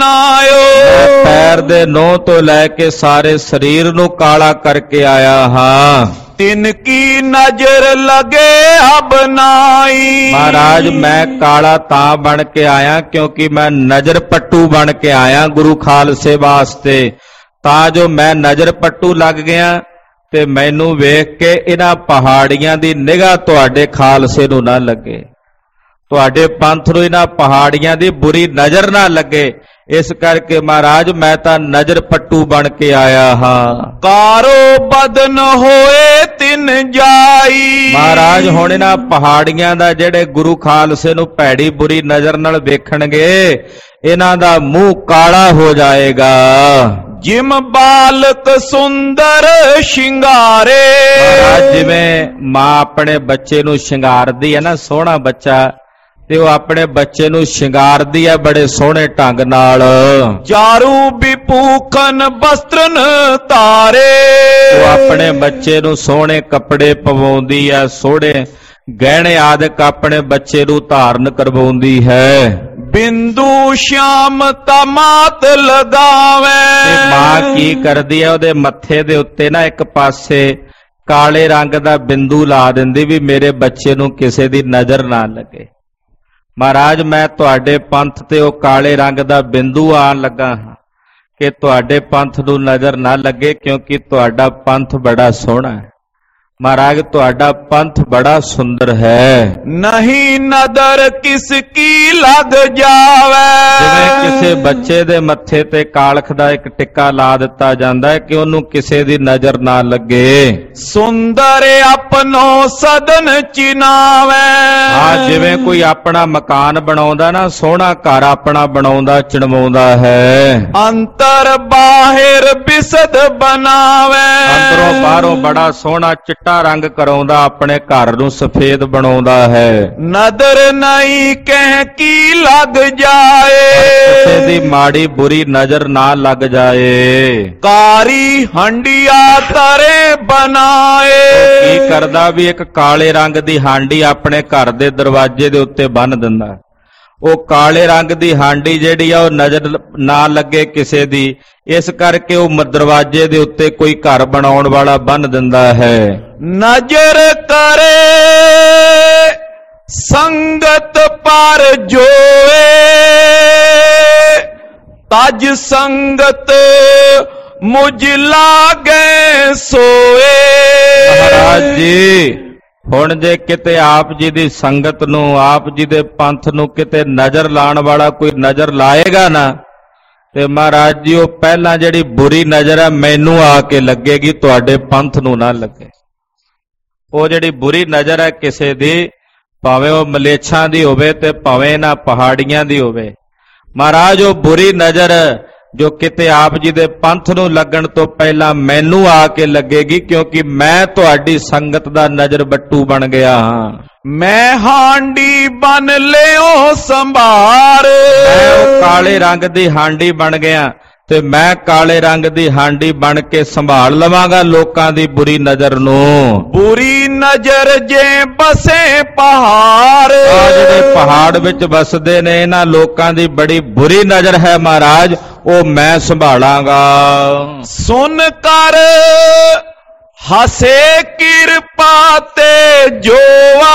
ਬਣਾਇਓ। ਪੈਰ ਦੇ ਨੋਹ ਤੋਂ ਲੈ ਕੇ ਸਾਰੇ ਸਰੀਰ ਨੂੰ ਕਾਲਾ ਕਰਕੇ ਆਇਆ ਹਾਂ। ਤਿਨ ਕੀ ਨਜ਼ਰ ਲਗੇ ਅਬਨਾਈ। ਮਹਾਰਾਜ ਮੈਂ ਕਾਲਾ ਤਾਂ ਬਣ ਕੇ ਆਇਆ ਕਿਉਂਕਿ ਮੈਂ ਨਜ਼ਰ ਪੱਟੂ ਬਣ ਕੇ ਆਇਆ ਗੁਰੂ ਖਾਲਸੇ ਵਾਸਤੇ, ਤਾਂ ਜੋ ਮੈਂ ਨਜ਼ਰ ਪੱਟੂ ਲੱਗ ਗਿਆ ਤੇ ਮੈਨੂੰ ਵੇਖ ਕੇ ਇਹਨਾਂ ਪਹਾੜੀਆਂ ਦੀ ਨਿਗਾਹ ਤੁਹਾਡੇ ਖਾਲਸੇ ਨੂੰ ਨਾ ਲੱਗੇ। ਤੁਹਾਡੇ ਪੰਥ ਨੂੰ ਇਹਨਾਂ ਪਹਾੜੀਆਂ ਦੀ ਬੁਰੀ ਨਜ਼ਰ ਨਾ ਲੱਗੇ। ਇਸ ਕਰਕੇ ਮਹਾਰਾਜ ਮੈਂ ਤਾਂ ਨਜ਼ਰ ਪੱਟੂ ਬਣ ਕੇ ਆਇਆ ਹਾਂ। ਕਾਰੋ ਬਦਨ ਹੋਏ ਤਿਨ ਜਾਈ। ਮਹਾਰਾਜ ਹੁਣ ਇਹਨਾਂ ਪਹਾੜੀਆਂ ਦਾ ਜਿਹੜੇ ਗੁਰੂ ਖਾਲਸੇ ਨੂੰ ਭੈੜੀ ਬੁਰੀ ਨਜ਼ਰ ਨਾਲ ਵੇਖਣਗੇ, ਇਹਨਾਂ ਦਾ ਮੂੰਹ ਕਾਲਾ ਹੋ ਜਾਏਗਾ। ਜਿਮ ਬਾਲਕ ਸੁੰਦਰ ਸ਼ਿੰਗਾਰੇ। ਮਹਾਰਾਜ ਜਿਵੇਂ ਮਾਂ ਆਪਣੇ ਬੱਚੇ ਨੂੰ ਸ਼ਿੰਗਾਰਦੀ ਹੈ ਨਾ, ਸੋਹਣਾ ਬੱਚਾ, ਤੇ ਉਹ ਆਪਣੇ ਬੱਚੇ ਨੂੰ ਸ਼ਿੰਗਾਰਦੀ ਹੈ ਬੜੇ ਸੋਹਣੇ ਢੰਗ ਨਾਲ। ਚਾਰੂ ਵਿਪੂਖਨ ਬਸਤਰਨ ਤਾਰੇ। ਉਹ ਆਪਣੇ ਬੱਚੇ ਨੂੰ ਸੋਹਣੇ ਕੱਪੜੇ ਪਵਾਉਂਦੀ ਹੈ, ਸੋਹਣੇ ਗਹਿਣੇ ਆਦਿਕ ਆਪਣੇ ਬੱਚੇ ਨੂੰ ਧਾਰਨ ਕਰਵਾਉਂਦੀ ਹੈ। ਬਿੰਦੂ ਸ਼ਾਮ ਤਮਾਤ ਲਗਾਵੇ। ਤੇ ਮਾਂ ਕੀ ਕਰਦੀ ਹੈ, ਉਹਦੇ ਮੱਥੇ ਦੇ ਉੱਤੇ ਨਾ ਇੱਕ ਪਾਸੇ ਕਾਲੇ ਰੰਗ ਦਾ ਬਿੰਦੂ ਲਾ ਦਿੰਦੀ ਵੀ ਮੇਰੇ ਬੱਚੇ ਨੂੰ ਕਿਸੇ ਦੀ ਨਜ਼ਰ ਨਾ ਲੱਗੇ। ਮਹਾਰਾਜ ਮੈਂ ਤੁਹਾਡੇ ਪੰਥ ਤੇ ਉਹ ਕਾਲੇ ਰੰਗ ਦਾ ਬਿੰਦੂ ਆਣ ਲੱਗਾ ਹਾਂ ਕਿ ਤੁਹਾਡੇ ਪੰਥ ਨੂੰ ਨਜ਼ਰ ਨਾ ਲੱਗੇ, ਕਿਉਂਕਿ ਤੁਹਾਡਾ ਪੰਥ ਬੜਾ ਸੋਹਣਾ ਹੈ। ਮਹਾਰਾਜ ਤੁਹਾਡਾ ਪੰਥ ਬੜਾ ਸੁੰਦਰ ਹੈ। ਨਹੀਂ ਨਦਰ ਕਿਸ ਕੀ ਲੱਗ ਜਾਵੇ। ਜਿਵੇਂ ਕਿਸੇ ਬੱਚੇ ਦੇ ਮੱਥੇ ਤੇ ਕਾਲਖ ਦਾ ਇੱਕ ਟਿੱਕਾ ਲਾ ਦਿੱਤਾ ਜਾਂਦਾ ਹੈ ਕਿ ਉਹਨੂੰ ਕਿਸੇ ਦੀ ਨਜ਼ਰ ਨਾ ਲੱਗੇ। ਸੁੰਦਰ ਆਪਣੋ ਸਦਨ ਚਿਨਾਵੇ। ਹਾਂ, ਜਿਵੇਂ ਕੋਈ ਆਪਣਾ ਮਕਾਨ ਬਣਾਉਂਦਾ ਨਾ, ਸੋਹਣਾ ਘਰ ਆਪਣਾ ਬਣਾਉਂਦਾ ਚਣਵਾਉਂਦਾ ਹੈ। ਅੰਤਰ ਬਾਹਿਰ ਬਿਸਦ ਬਣਾਵੇ। ਅੰਦਰੋਂ ਬਾਹਰੋਂ ਬੜਾ ਸੋਹਣਾ ਚਿੱਟਾ ਰੰਗ ਕਰਾਉਂਦਾ, ਆਪਣੇ ਘਰ ਨੂੰ ਸਫੇਦ ਬਣਾਉਂਦਾ ਹੈ। ਨਦਰ ਨਹੀਂ ਕਹਿ ਕੀ ਲੱਗ ਜਾਏ। ਕਿਸੇ ਦੀ ਮਾੜੀ ਬੁਰੀ ਨਜ਼ਰ ਨਾ ਲੱਗ ਜਾਏ। ਕਾਰੀ ਹੰਡਿਆ ਤਰੇ ਬਣਾਏ। ਕੀ ਕਰਦਾ ਵੀ ਇੱਕ ਕਾਲੇ ਰੰਗ ਦੀ ਹਾਂਡੀ ਆਪਣੇ ਘਰ ਦੇ ਦਰਵਾਜ਼ੇ ਦੇ ਉੱਤੇ ਬੰਨ੍ਹ ਦਿੰਦਾ। ਉਹ ਕਾਲੇ ਰੰਗ ਦੀ ਹਾਂਡੀ ਜਿਹੜੀ ਆ ਉਹ ਨਜ਼ਰ ਨਾ ਲੱਗੇ ਕਿਸੇ ਦੀ, ਇਸ ਕਰਕੇ ਉਹ ਦਰਵਾਜ਼ੇ ਦੇ ਉੱਤੇ ਕੋਈ ਘਰ ਬਣਾਉਣ ਵਾਲਾ ਬੰਨ੍ਹ ਦਿੰਦਾ ਹੈ। ਨਜ਼ਰ ਕਰੇ ਸੰਗਤ ਪਰ ਜੋਏ। ਤਜ ਸੰਗਤ ਮੁਝ ਲਾਗੇ ਸੋਏ। ਮਹਾਰਾਜ ਜੀ ਹੁਣ ਜੇ ਕਿਤੇ ਆਪ ਜੀ ਦੀ ਸੰਗਤ ਨੂੰ, ਆਪ ਜੀ ਦੇ ਪੰਥ ਨੂੰ ਕਿਤੇ ਨਜ਼ਰ ਲਾਉਣ ਵਾਲਾ ਕੋਈ ਨਜ਼ਰ ਲਾਏਗਾ ਨਾ, ਤੇ ਮਹਾਰਾਜ ਜੀ ਉਹ ਪਹਿਲਾਂ ਜਿਹੜੀ ਬੁਰੀ ਨਜ਼ਰ ਹੈ ਮੈਨੂੰ ਆ ਕੇ ਲੱਗੇਗੀ, ਤੁਹਾਡੇ ਪੰਥ ਨੂੰ ਨਾ ਲੱਗੇ। ਉਹ ਜਿਹੜੀ ਬੁਰੀ ਨਜ਼ਰ ਹੈ ਕਿਸੇ ਦੀ, ਭਾਵੇਂ ਉਹ ਮਲੇਛਾਂ ਦੀ ਹੋਵੇ ਤੇ ਭਾਵੇਂ ਨਾ ਪਹਾੜੀਆਂ ਦੀ ਹੋਵੇ, ਮਹਾਰਾਜ ਉਹ ਬੁਰੀ ਨਜ਼ਰ ਜੋ ਕਿਤੇ ਆਪ ਜੀ ਦੇ ਪੰਥ ਨੂੰ ਲੱਗਣ ਤੋਂ ਪਹਿਲਾਂ ਮੈਨੂੰ ਆ ਕੇ ਲੱਗੇਗੀ, ਕਿਉਂਕਿ ਮੈਂ ਤੁਹਾਡੀ ਸੰਗਤ ਦਾ ਨਜ਼ਰ ਬੱਟੂ ਬਣ ਗਿਆ ਹਾਂ। ਮੈਂ ਹਾਂਡੀ ਬਨ ਲਿਓ ਸੰਭਾਰ। ਮੈਂ ਉਹ ਕਾਲੇ ਰੰਗ ਦੀ ਹਾਂਡੀ ਬਣ ਗਿਆ ਤੇ ਮੈਂ ਕਾਲੇ ਰੰਗ ਦੀ ਹਾਂਡੀ ਬਣ ਕੇ ਸੰਭਾਲ ਲਵਾਂਗਾ ਲੋਕਾਂ ਦੀ ਬੁਰੀ ਨਜ਼ਰ ਨੂੰ। ਬੁਰੀ ਨਜ਼ਰ ਜੇ ਬਸੇ ਪਹਾੜ। ਆ ਜਿਹੜੇ ਪਹਾੜ ਵਿੱਚ ਵਸਦੇ ਨੇ ਇਹਨਾਂ ਲੋਕਾਂ ਦੀ ਬੜੀ ਬੁਰੀ ਨਜ਼ਰ ਹੈ ਮਹਾਰਾਜ, ਉਹ ਮੈਂ ਸੰਭਾਲਾਂਗਾ। ਸੁਨ ਕਰ ਹਸੇ ਕਿਰਪਾ ਤੇ ਜੋਵਾ।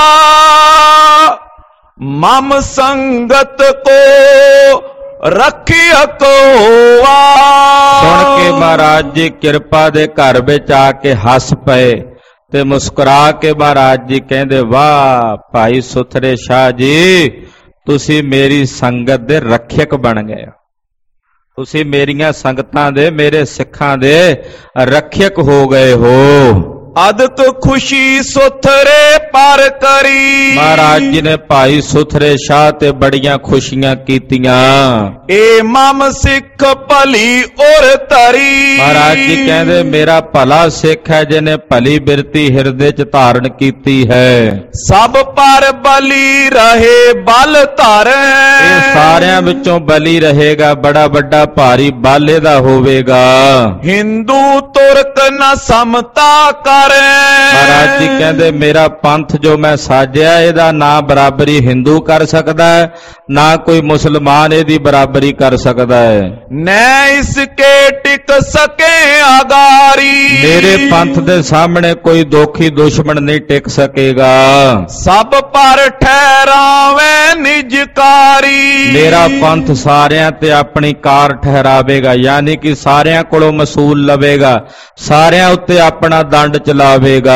ਮਮ ਸੰਗਤ ਕੋ ਰੱਖਿਆ ਕੋਵਾ। ਸੁਣ ਕੇ ਮਹਾਰਾਜ ਜੀ ਕਿਰਪਾ ਦੇ ਘਰ ਵਿੱਚ ਆ ਕੇ ਹੱਸ ਪਏ ਤੇ ਮੁਸਕਰਾ ਕੇ ਮਹਾਰਾਜ ਜੀ ਕਹਿੰਦੇ, ਵਾਹ ਭਾਈ ਸੁਥਰੇ ਸ਼ਾਹ ਜੀ, ਤੁਸੀਂ ਮੇਰੀ ਸੰਗਤ ਦੇ ਰੱਖਿਅਕ ਬਣ ਗਏ। ਤੁਸੀਂ ਮੇਰੀਆਂ ਸੰਗਤਾਂ ਦੇ, ਮੇਰੇ ਸਿੱਖਾਂ ਦੇ ਰੱਖਿਅਕ ਹੋ ਗਏ ਹੋ। ਅਦਕ ਖੁਸ਼ੀ ਸੁਥਰੇ ਪਰ ਕਰੀ। ਮਹਾਰਾਜ ਜੀ ਨੇ ਭਾਈ ਸੁਥਰੇ ਸ਼ਾਹ ਤੇ ਬੜੀਆਂ ਖੁਸ਼ੀਆਂ ਕੀਤੀਆਂ। ਏ ਮਮ ਸਿੱਖ ਭਲੀ ਔਰ ਤਰੀ। ਮਹਾਰਾਜ ਜੀ ਕਹਿੰਦੇ ਮੇਰਾ ਭਲਾ ਸਿੱਖ ਹੈ ਜਿਹਨੇ ਭਲੀ ਬਿਰਤੀ ਹਿਰਦੇ ਚ ਧਾਰਨ ਕੀਤੀ ਹੈ। ਸਭ ਪਰ ਬਲੀ ਰਹੇ ਬਲ ਧਰ। ਇਹ ਸਾਰਿਆਂ ਵਿੱਚੋਂ ਬਲੀ ਰਹੇਗਾ, ਬੜਾ ਵੱਡਾ ਭਾਰੀ ਬਲ ਇਹਦਾ ਹੋਵੇਗਾ। ਹਿੰਦੂ ਤੁਰਕ ਨ ਸਮਤਾ ਕਰ। ਮਹਾਰਾਜ ਜੀ ਕਹਿੰਦੇ ਮੇਰਾ ਪੰਥ ਜੋ ਮੈਂ ਸਾਜਿਆ ਇਹਦਾ ਨਾ ਬਰਾਬਰੀ ਹਿੰਦੂ ਕਰ ਸਕਦਾ ਹੈ, ਨਾ ਕੋਈ ਮੁਸਲਮਾਨ ਇਹਦੀ ਬਰਾਬਰੀ ਕਰ ਸਕਦਾ ਹੈ। ਨੈ ਇਸਕੇ ਟਿਕ ਸਕੇ ਆਗਾਰੀ। ਮੇਰੇ ਪੰਥ ਦੇ ਸਾਹਮਣੇ ਕੋਈ ਦੋਖੀ ਦੁਸ਼ਮਣ ਨਹੀਂ ਟਿਕ ਸਕੇਗਾ। ਸਭ ਪਰ ਠਹਿਰਾਵੇ ਨਿਜਕਾਰੀ। ਮੇਰਾ ਪੰਥ ਸਾਰਿਆਂ ਤੇ ਆਪਣੀ ਕਾਰ ਠਹਿਰਾਵੇਗਾ, ਯਾਨੀ ਕਿ ਸਾਰਿਆਂ ਕੋਲੋਂ ਮਸੂਲ ਲਵੇਗਾ, ਸਾਰਿਆਂ ਉੱਤੇ ਆਪਣਾ ਦੰਡ ਚਲਾਵੇਗਾ।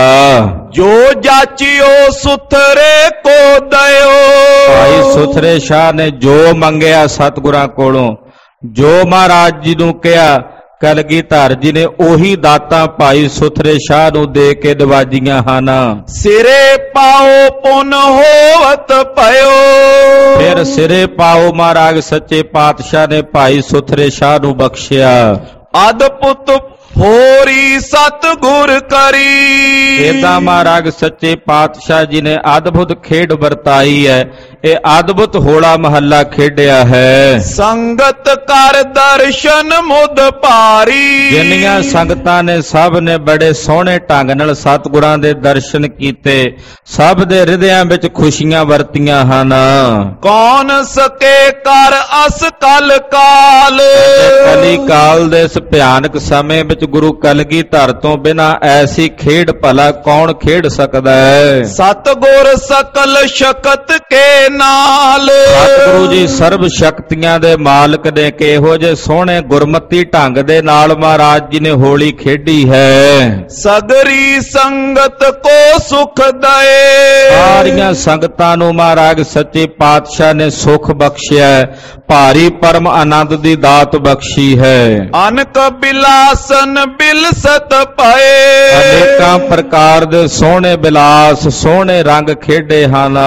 ਜੋ ਜਾਚਿਓ ਸੁਥਰੇ ਕੋ ਦਇਓ। ਭਾਈ ਸੁਥਰੇ ਸ਼ਾਹ ਨੇ ਜੋ ਮੰਗਿਆ ਸਤਿਗੁਰਾਂ ਕੋਲੋਂ, ਜੋ ਮਹਾਰਾਜ ਜੀ ਨੂੰ ਕਿਹਾ, ਕਲਗੀਧਰ ਜੀ ਨੇ ਉਹੀ ਦਾਤਾਂ ਭਾਈ ਸੁਥਰੇ ਸ਼ਾਹ ਨੂੰ ਦੇ ਕੇ ਨਵਾਜੀਆਂ ਹਨ। ਸਿਰੇ ਪਾਓ ਪੁਨ ਹੋਵਤ ਭਇਓ। ਫਿਰ ਸਿਰੇ ਪਾਓ ਮਹਾਰਾਜ ਸੱਚੇ ਪਾਤਸ਼ਾਹ ਨੇ ਭਾਈ ਸੁਥਰੇ ਸ਼ਾਹ ਨੂੰ ਬਖਸ਼ਿਆ। ਅਦਭੁਤ ਹੋਰੀ ਸਤਿਗੁਰ ਕਰੀ। ਏਦਾਂ ਮਹਾਰਾਜ ਸੱਚੇ ਪਾਤਸ਼ਾਹ ਜੀ ਨੇ ਅਦਭੁਤ ਖੇਡ ਵਰਤਾਈ ਹੈ। ਇਹ ਅਦਭੁਤ ਹੋਲਾ ਮਹੱਲਾ ਖੇਡਿਆ ਹੈ। ਸੰਗਤ ਕਰ ਦਰਸ਼ਨ ਮੁਦ ਭਾਰੀ। ਜਿੰਨੀਆਂ ਸੰਗਤਾਂ ਨੇ ਸਭ ਨੇ ਬੜੇ ਸੋਹਣੇ ਢੰਗ ਨਾਲ ਸਤਿਗੁਰਾਂ ਦੇ ਦਰਸ਼ਨ ਕੀਤੇ। ਸਭ ਦੇ ਹਿਰਦਿਆਂ ਵਿੱਚ ਖੁਸ਼ੀਆਂ ਵਰਤੀਆਂ ਹਨ। ਕੌਣ ਸਕੇ ਕਰ ਅਸ ਕਲ ਕਾਲ। ਕਲੀ ਕਾਲ ਦੇ ਇਸ ਭਿਆਨਕ ਸਮੇਂ ਵਿੱਚ ਗੁਰੂ ਕਲਗੀਧਰ ਤੋਂ ਬਿਨਾਂ ਐਸੀ ਖੇਡ ਭਲਾ ਕੌਣ ਖੇਡ ਸਕਦਾ ਹੈ। ਸਤਿਗੁਰ ਸਕਲ ਸ਼ਕਤ ਕੇ ਨਾਲ। ਸਤਿਗੁਰੂ ਜੀ ਸਰਬ ਸ਼ਕਤੀਆਂ ਦੇ ਮਾਲਕ ਨੇ ਕਿਹੋ ਜਿਹੇ ਸੋਹਣੇ ਗੁਰਮਤੀ ਢੰਗ ਦੇ ਨਾਲ ਮਹਾਰਾਜ ਜੀ ਨੇ ਹੋਲੀ ਖੇਡੀ ਹੈ। ਸਗਰੀ ਸੰਗਤ ਕੋ ਸੁਖ ਦਏ। ਸਾਰੀਆਂ ਸੰਗਤਾਂ ਨੂੰ ਮਹਾਰਾਜ ਸੱਚੇ ਪਾਤਸ਼ਾਹ ਨੇ ਸੁਖ ਬਖਸ਼ਿਆ, ਭਾਰੀ ਪਰਮ ਆਨੰਦ ਦੀ ਦਾਤ ਬਖਸ਼ੀ ਹੈ। ਅਨਕ ਬਿਲਾਸਨ ਬਿਲਸਤ ਪਏ। ਅਨੇਕਾਂ ਪ੍ਰਕਾਰ ਦੇ ਸੋਹਣੇ ਬਿਲਾਸ ਸੋਹਣੇ ਰੰਗ ਖੇਡੇ ਹਨ।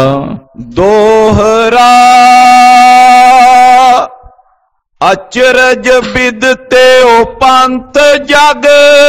ਦੋਹਰਾ ਅਚਰਜ ਬਿਦਤੇ ਓ ਪੰਥ ਜਗ।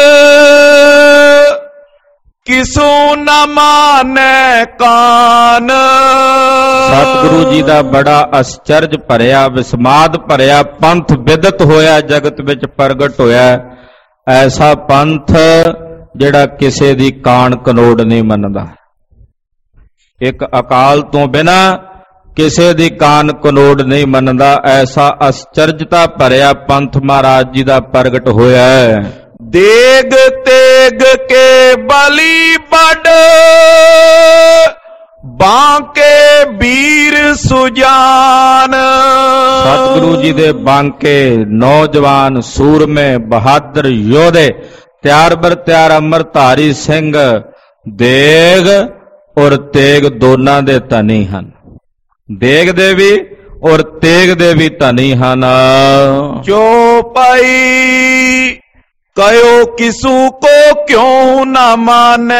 ਕਿਸੂ ਨ ਮਾਨੈ ਕਾਨ। ਸਤਿਗੁਰੂ ਜੀ ਦਾ ਬੜਾ ਅਸਚਰਜ ਭਰਿਆ ਵਿਸਮਾਦ ਭਰਿਆ ਪੰਥ ਵਿਦਤ ਹੋਇਆ, ਜਗਤ ਵਿੱਚ ਪ੍ਰਗਟ ਹੋਇਆ। ਐਸਾ ਪੰਥ ਜਿਹੜਾ ਕਿਸੇ ਦੀ ਕਾਣ ਕਨੋੜ ਨਹੀਂ ਮੰਨਦਾ। ਇੱਕ ਅਕਾਲ ਤੋਂ ਬਿਨਾ ਕਿਸੇ ਦੀ ਕਾਨ ਕਨੋੜ ਨਹੀਂ ਮੰਨਦਾ। ਐਸਾ ਅਸਚਰਜਤਾ ਭਰਿਆ ਪੰਥ ਮਹਾਰਾਜ ਜੀ ਦਾ ਪ੍ਰਗਟ ਹੋਇਆ ਹੈ। ਦੇਗ ਤੇਗ ਕੇ ਬਲੀ ਬੜ। ਬਾਂਕੇ ਵੀਰ ਸੁਜਾਨ। ਸਤਿਗੁਰੂ ਜੀ ਦੇ ਬਾਂਕੇ ਨੌਜਵਾਨ ਸੂਰਮੇ ਬਹਾਦਰ ਯੋਧੇ ਤਿਆਰ ਬਰ ਤਿਆਰ ਅੰਮ੍ਰਿਤਧਾਰੀ ਸਿੰਘ ਦੇਗ ਔਰ ਤੇਗ ਦੋਨਾਂ ਦੇ ਧਨੀ ਹਨ। ਦੇਗ ਦੇ ਵੀ ਔਰ ਤੇਗ ਦੇ ਵੀ ਧਨੀ ਹਨ। ਜੋ ਪਾਈ ਕਹਿਓ ਕਿਸੂ ਕੋ ਕਿਉਂ ਨਾ ਮਾਨੈ।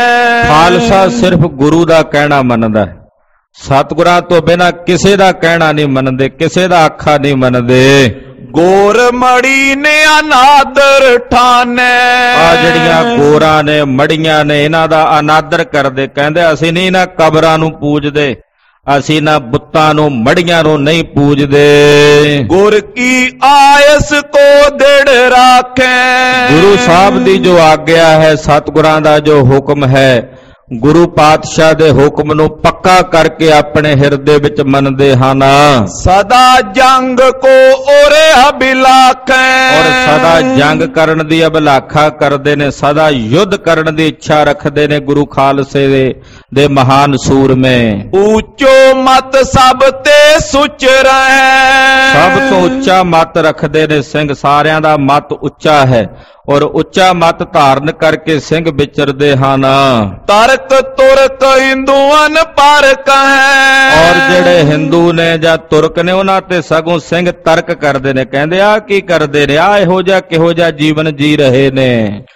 ਖਾਲਸਾ ਸਿਰਫ ਗੁਰੂ ਦਾ ਕਹਿਣਾ ਮੰਨਦਾ ਹੈ। ਸਤਿਗੁਰਾਂ ਤੋਂ ਬਿਨਾ ਕਿਸੇ ਦਾ ਕਹਿਣਾ ਨਹੀਂ ਮੰਨਦੇ, ਕਿਸੇ ਦਾ ਆਖਾ ਨਹੀਂ ਮੰਨਦੇ। ਗੋਰ ਮੜੀ ਨੇ ਅਨਾਦਰ ਠਾਨੈ। ਆ ਜਿਹੜੀਆਂ ਗੋਰਾਂ ਨੇ ਮੜੀਆਂ ਨੇ ਇਹਨਾਂ ਦਾ ਅਨਾਦਰ ਕਰਦੇ। ਕਹਿੰਦੇ ਅਸੀਂ ਨਹੀਂ ਇਹਨਾਂ ਕਬਰਾਂ ਨੂੰ ਪੂਜਦੇ, ਅਸੀਂ ਨਾ ਬੁੱਤਾਂ ਨੂੰ ਮੜੀਆਂ ਨੂੰ ਨਹੀਂ ਪੂਜਦੇ। ਗੁਰ ਕੀ ਆਇਸ ਕੋ ਦਿੜ ਰਾਖੈ। ਗੁਰੂ ਸਾਹਿਬ ਦੀ ਜੋ ਆਗਿਆ ਹੈ, ਸਤਿਗੁਰਾਂ ਦਾ ਜੋ ਹੁਕਮ ਹੈ, ਗੁਰੂ ਪਾਤਸ਼ਾਹ ਦੇ ਹੁਕਮ ਨੂੰ ਪੱਕਾ ਕਰਕੇ ਆਪਣੇ ਹਿਰਦੇ ਵਿੱਚ ਮੰਨਦੇ ਹਨ। ਸਦਾ ਜੰਗ ਕੋ ਔਰੇ ਅਭਿਲਾਖੈ। ਔਰ ਸਦਾ ਜੰਗ ਕਰਨ ਦੀ ਅਭਿਲਾਖਾ ਕਰਦੇ ਨੇ, ਸਦਾ ਯੁੱਧ ਕਰਨ ਦੀ ਇੱਛਾ ਰੱਖਦੇ ਨੇ ਗੁਰੂ ਖਾਲਸੇ ਦੇ ਦੇ ਮਹਾਨ ਸੂਰਮੇ। ਉੱਚੋ ਮਤ ਸਭ ਤੇ ਸੁਚ ਰਹਿ। ਸਭ ਤੋਂ ਉੱਚਾ ਮਤ ਰੱਖਦੇ ਨੇ ਸਿੰਘ। ਸਾਰਿਆਂ ਦਾ ਮਤ ਉੱਚਾ ਹੈ ਔਰ ਉੱਚਾ ਮਤ ਧਾਰਨ ਕਰਕੇ ਸਿੰਘ ਵਿਚਰਦੇ ਹਨ। ਤਰਕ ਤੁਰਕ ਹਿੰਦੂਆਂ ਪਰ ਕਹੈ। ਔਰ ਜਿਹੜੇ ਹਿੰਦੂ ਨੇ ਜਾਂ ਤੁਰਕ ਨੇ ਉਹਨਾਂ ਤੇ ਸਗੋਂ ਸਿੰਘ ਤਰਕ ਕਰਦੇ ਨੇ। ਕਹਿੰਦੇ ਆ ਕੀ ਕਰਦੇ ਨੇ, ਆ ਇਹੋ ਜਿਹਾ ਕਿਹੋ ਜਿਹਾ ਜੀਵਨ ਜੀ ਰਹੇ ਨੇ।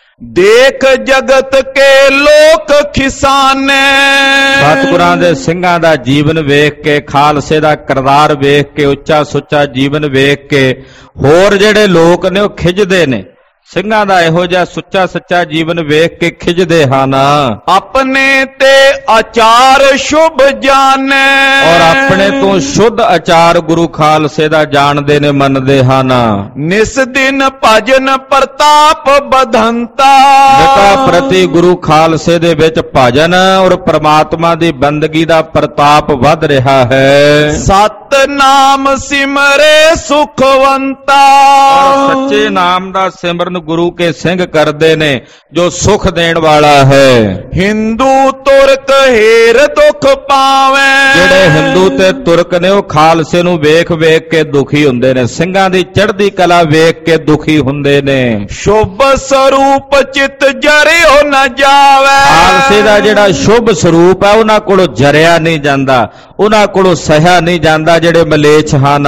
ਦੇਖ ਜਗਤ ਕੇ ਲੋਕ ਖਿਸਾਨੇ। ਸਤਿਗੁਰਾਂ ਦੇ ਸਿੰਘਾਂ ਦਾ ਜੀਵਨ ਵੇਖ ਕੇ, ਖਾਲਸੇ ਦਾ ਕਿਰਦਾਰ ਵੇਖ ਕੇ, ਉੱਚਾ ਸੁੱਚਾ ਜੀਵਨ ਵੇਖ ਕੇ ਹੋਰ ਜਿਹੜੇ ਲੋਕ ਨੇ ਉਹ ਖਿੱਚਦੇ ਨੇ। ਸਿੰਘਾਂ ਦਾ ਇਹੋ ਜਿਹਾ ਸੁੱਚਾ ਸੱਚਾ ਜੀਵਨ ਵੇਖ ਕੇ ਖਿੱਚਦੇ ਹਨ। ਆਪਣੇ ਤੇ ਆਚਾਰ ਸ਼ੁਭ ਜਾਣੈ। ਔਰ ਆਪਣੇ ਤੋਂ ਸ਼ੁੱਧ ਆਚਾਰ ਗੁਰੂ ਖਾਲਸੇ ਦਾ ਜਾਣਦੇ ਨੇ, ਮੰਨਦੇ ਹਨ। ਨਿਸ ਦਿਨ ਭਜਨ ਪ੍ਰਤਾਪ ਬਧੰਤਾ। ਨਿਤਾ ਪ੍ਰਤੀ ਗੁਰੂ ਖਾਲਸੇ ਦੇ ਵਿੱਚ ਭਜਨ ਔਰ ਪ੍ਰਮਾਤਮਾ ਦੀ ਬੰਦਗੀ ਦਾ ਪ੍ਰਤਾਪ ਵੱਧ ਰਿਹਾ ਹੈ। ਸਤ ਨਾਮ ਸਿਮਰੇ ਸੁਖਵੰਤਾ। ਸੱਚੇ ਨਾਮ ਦਾ ਸਿਮਰਨ ਸਿਮਰਨ ਗੁਰੂ ਕੇ ਸਿੰਘ ਕਰਦੇ ਨੇ ਜੋ ਸੁਖ ਦੇਣ ਵਾਲਾ ਹੈ। ਹਿੰਦੂ ਤੁਰਕ ਹੇਰ ਦੁਖ ਪਾਵੈ। ਜਿਹੜੇ ਹਿੰਦੂ ਤੇ ਤੁਰਕ ਨੇ ਉਹ ਖਾਲਸੇ ਨੂੰ ਵੇਖ ਵੇਖ ਕੇ ਦੁਖੀ ਹੁੰਦੇ ਨੇ, ਸਿੰਘਾਂ ਦੀ ਚੜ੍ਹਦੀ ਕਲਾ ਵੇਖ ਕੇ ਦੁਖੀ ਹੁੰਦੇ ਨੇ। ਸ਼ੁਭ ਸਰੂਪ ਚਿਤ ਜਰਿਓ ਨ ਜਾਵੈ। ਖਾਲਸੇ ਦਾ ਜਿਹੜਾ ਸ਼ੁਭ ਸਰੂਪ ਹੈ ਉਹਨਾਂ ਕੋਲੋਂ ਜਰਿਆ ਨਹੀਂ ਜਾਂਦਾ, ਉਹਨਾਂ ਕੋਲੋਂ ਸਹਿਆ ਨਹੀਂ ਜਾਂਦਾ ਜਿਹੜੇ ਮਲੇਛ ਹਨ।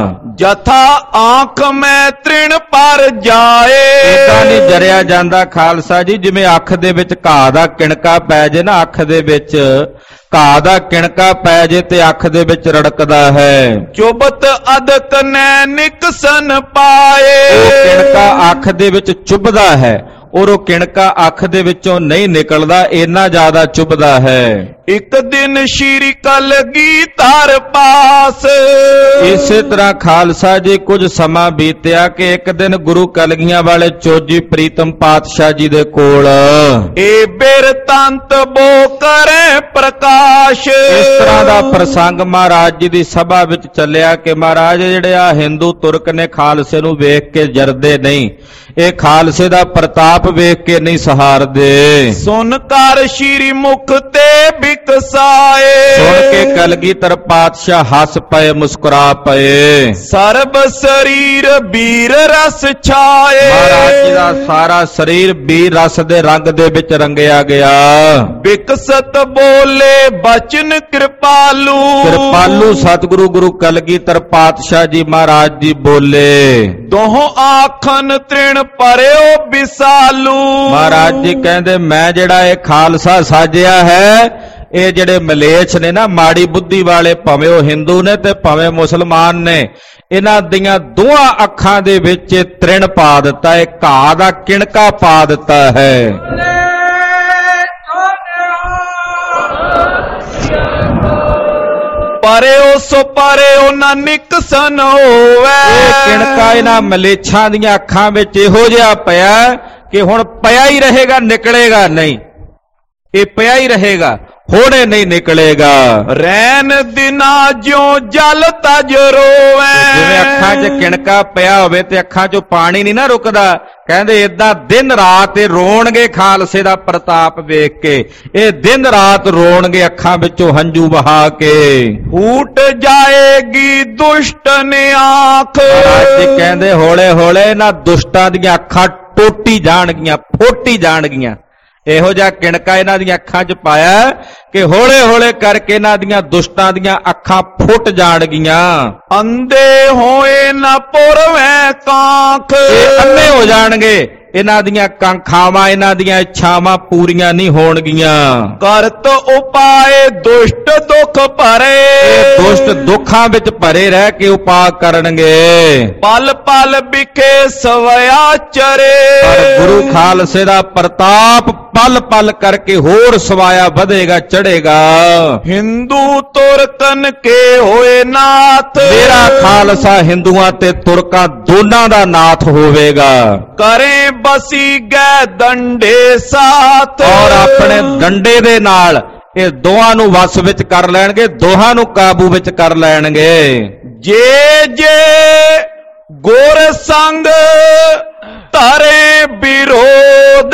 ਜਥਾ ਆਂਖ ਮੈਂ ਤ੍ਰਿਣ ਪਰ ਜਾਏ। ਇਦਾਂ ਨਹੀਂ ਜਰਿਆ ਜਾਂਦਾ ਖਾਲਸਾ ਜੀ, ਜਿਵੇਂ ਅੱਖ ਦੇ ਵਿੱਚ ਘਾਹ ਦਾ ਕਿਣਕਾ ਪੈ ਜੇ ਨਾ, ਅੱਖ ਦੇ ਵਿੱਚ ਘਾਹ ਦਾ ਕਿਣਕਾ ਪੈ ਜੇ ਤੇ ਅੱਖ ਦੇ ਵਿੱਚ ਰੜਕਦਾ ਹੈ। ਚੁਬਤ ਅਦਕ ਨੈਨਿਕ ਸਨ ਪਾਏ। ਉਹ ਕਿਣਕਾ ਅੱਖ ਦੇ ਵਿੱਚ ਚੁਭਦਾ ਹੈ ਔਰ ਉਹ ਕਿਣਕਾ ਅੱਖ ਦੇ ਵਿੱਚੋਂ ਨਹੀਂ ਨਿਕਲਦਾ, ਇੰਨਾ ਜ਼ਿਆਦਾ ਚੁਭਦਾ ਹੈ। ਇੱਕ ਦਿਨ ਸ਼੍ਰੀ ਕਲਗੀਧਰ ਪਾਸ। ਇਸੇ ਤਰ੍ਹਾਂ ਖਾਲਸਾ ਜੀ ਕੁਝ ਸਮਾਂ ਬੀਤਿਆ ਕਿ ਇੱਕ ਦਿਨ ਗੁਰੂ ਕਲਗੀਆਂ ਵਾਲੇ ਚੋਜੀ ਪ੍ਰੀਤਮ ਪਾਤਸ਼ਾਹ ਜੀ ਦੇ ਕੋਲ ਏ ਬਿਰਤੰਤ ਬੋ ਕਰੇ ਪ੍ਰਕਾਸ਼। ਇਸ ਤਰ੍ਹਾਂ ਦਾ ਪ੍ਰਸੰਗ ਮਹਾਰਾਜ ਜੀ ਦੀ ਸਭਾ ਵਿੱਚ ਚੱਲਿਆ ਕਿ ਮਹਾਰਾਜ ਜਿਹੜੇ ਆ ਹਿੰਦੂ ਤੁਰਕ ਨੇ ਖਾਲਸੇ ਨੂੰ ਵੇਖ ਕੇ ਜਰਦੇ ਨਹੀਂ, ਇਹ ਖਾਲਸੇ ਦਾ ਪ੍ਰਤਾਪ ਵੇਖ ਕੇ ਨਹੀਂ ਸਹਾਰਦੇ। ਸੁਨ ਕਰ ਸ਼੍ਰੀ ਮੁਖ ਤੇ ਬਿਕਸਾਏ। ਸੁਣ ਕੇ ਕਲਗੀਧਰ ਪਾਤਸ਼ਾਹ ਹੱਸ ਪਏ, ਮੁਸਕਰਾ ਪਏ। ਸਰਬ ਸਰੀਰ ਬੀਰ ਰਸ ਛਾਏ। ਮਹਾਰਾਜ ਜੀ ਦਾ ਸਾਰਾ ਸਰੀਰ ਬੀਰ ਰਸ ਦੇ ਰੰਗ ਦੇ ਵਿੱਚ ਰੰਗਿਆ ਗਿਆ। ਬਿਕਸਤ ਬੋਲੇ ਬਚਨ ਕਿਰਪਾਲੂ। ਕਿਰਪਾਲੂ ਸਤਿਗੁਰੂ ਗੁਰੂ ਕਲਗੀਧਰ ਪਾਤਸ਼ਾਹ ਜੀ ਮਹਾਰਾਜ ਜੀ ਬੋਲੇ। ਦੋਹ ਆਖਨ ਤ੍ਰਿਣ ਪਰਿਓ ਵਿਸਾਲੂ। ਮਹਾਰਾਜ ਜੀ ਕਹਿੰਦੇ ਮੈਂ ਜਿਹੜਾ ਇਹ ਖਾਲਸਾ ਸਾਜਿਆ ਹੈ, ਇਹ ਜਿਹੜੇ ਮਲੇਛ ਨੇ ਨਾ, ਮਾੜੀ ਬੁੱਧੀ ਵਾਲੇ, ਭਾਵੇਂ ਉਹ ਹਿੰਦੂ ਨੇ ਤੇ ਭਾਵੇਂ ਮੁਸਲਮਾਨ ਨੇ, ਇਹਨਾਂ ਦੀਆਂ ਦੋਹਾਂ ਅੱਖਾਂ ਦੇ ਵਿੱਚ ਤ੍ਰਿਣ ਪਾ ਦਿੱਤਾ ਹੈ, ਘਾਹ ਦਾ ਕਿਣਕਾ ਪਾ ਦਿੱਤਾ ਹੈ। ਪਰਿਓ ਸੋ ਪਰਿਓ ਨਾ ਨਿਕਸਨ ਹੋਵੇ। ਇਹ ਕਿਣਕਾ ਇਹਨਾਂ ਮਲੇਛਾਂ ਦੀਆਂ ਅੱਖਾਂ ਵਿੱਚ ਇਹੋ ਜਿਹਾ ਪਿਆ ਕਿ ਹੁਣ ਪਿਆ ਹੀ ਰਹੇਗਾ, ਨਿਕਲੇਗਾ ਨਹੀਂ। ਇਹ ਪਿਆ ਹੀ ਰਹੇਗਾ, ਹੋੜੇ ਨਹੀਂ ਨਿਕਲੇਗਾ। ਰੈਨ ਦਿਨਾ ਜਿਉ ਜਲ ਤਜ ਰੋਵੇ। ਜਿਵੇਂ ਅੱਖਾਂ 'ਚ ਕਿਣਕਾ ਪਿਆ ਹੋਵੇ ਤੇ ਅੱਖਾਂ 'ਚੋਂ ਪਾਣੀ ਨਹੀਂ ਨਾ ਰੁਕਦਾ, ਕਹਿੰਦੇ ਏਦਾਂ ਦਿਨ ਰਾਤ ਇਹ ਰੋਣਗੇ ਖਾਲਸੇ ਦਾ ਪ੍ਰਤਾਪ ਵੇਖ ਕੇ। ਇਹ ਦਿਨ ਰਾਤ ਰੋਣਗੇ ਅੱਖਾਂ ਵਿੱਚੋਂ ਹੰਝੂ ਵਹਾ ਕੇ। ਫੂਟ ਜਾਏਗੀ ਦੁਸ਼ਟ ਨੇ ਆਂਖ। ਮਹਾਰਾਜ ਜੀ ਕਹਿੰਦੇ ਹੌਲੇ ਹੌਲੇ ਇਹਨਾਂ ਦੁਸ਼ਟਾਂ ਦੀਆਂ ਅੱਖਾਂ ਟੋਟੀ ਜਾਣਗੀਆਂ, ਫੋਟੀ ਜਾਣਗੀਆਂ। ਇਹੋ ਜਿਹਾ ਕਿਣਕਾ ਇਹਨਾਂ ਦੀਆਂ ਅੱਖਾਂ 'ਚ ਪਾਇਆ ਕਿ ਹੌਲੇ ਹੌਲੇ ਕਰਕੇ ਇਹਨਾਂ ਦੀਆਂ ਦੁਸ਼ਟਾਂ ਦੀਆਂ ਅੱਖਾਂ ਫੁੱਟ ਜਾਣਗੀਆਂ। ਅੰਧੇ ਹੋਏ ਨਾ ਪੁਰਵੈ ਕਾਂਖ। ਇਹ ਅੰਨੇ ਹੋ ਜਾਣਗੇ, ਇਹਨਾਂ ਦੀਆਂ ਕਾਂਖਾਵਾਂ, ਇਹਨਾਂ ਦੀਆਂ ਇੱਛਾਵਾਂ ਪੂਰੀਆਂ ਨਹੀਂ ਹੋਣਗੀਆਂ। ਕਰਤ ਉਪਾਏ ਦੁਸ਼ਟ ਦੁਖ ਭਰੇ। ਇਹ ਦੁਸ਼ਟ ਦੁੱਖਾਂ ਵਿੱਚ ਭਰੇ ਰਹਿ ਕੇ ਉਪਾਅ ਕਰਨਗੇ। ਪਲ ਪਲ ਵਿਖੇ ਸਵਿਆ ਚਰੇ। ਪਰ ਗੁਰੂ ਖਾਲਸੇ ਦਾ ਪ੍ਰਤਾਪ ਪਲ ਪਲ ਕਰਕੇ ਹੋਰ ਸਵਾਇਆ ਵਧੇਗਾ, ਚੜੇਗਾ। ਹਿੰਦੂ ਤੁਰਕਨ ਕੇ ਹੋਏ ਨਾਥ। ਮੇਰਾ ਖਾਲਸਾ ਹਿੰਦੂਆਂ ਤੇ ਤੁਰਕਾਂ ਦੋਨਾਂ ਦਾ ਨਾਥ ਹੋਵੇਗਾ। ਕਰੇ ਬਸੀ ਗਏ ਡੰਡੇ ਸਾਥ। ਔਰ ਆਪਣੇ ਡੰਡੇ ਦੇ ਨਾਲ ਇਹ ਦੋਹਾਂ ਨੂੰ ਵਸ ਵਿੱਚ ਕਰ ਲੈਣਗੇ, ਦੋਹਾਂ ਨੂੰ ਕਾਬੂ ਵਿੱਚ ਕਰ ਲੈਣਗੇ। ਜੇ ਜੇ ਗੁਰ ਸੰਗ ਧਰੇ ਵਿਰੋਧ।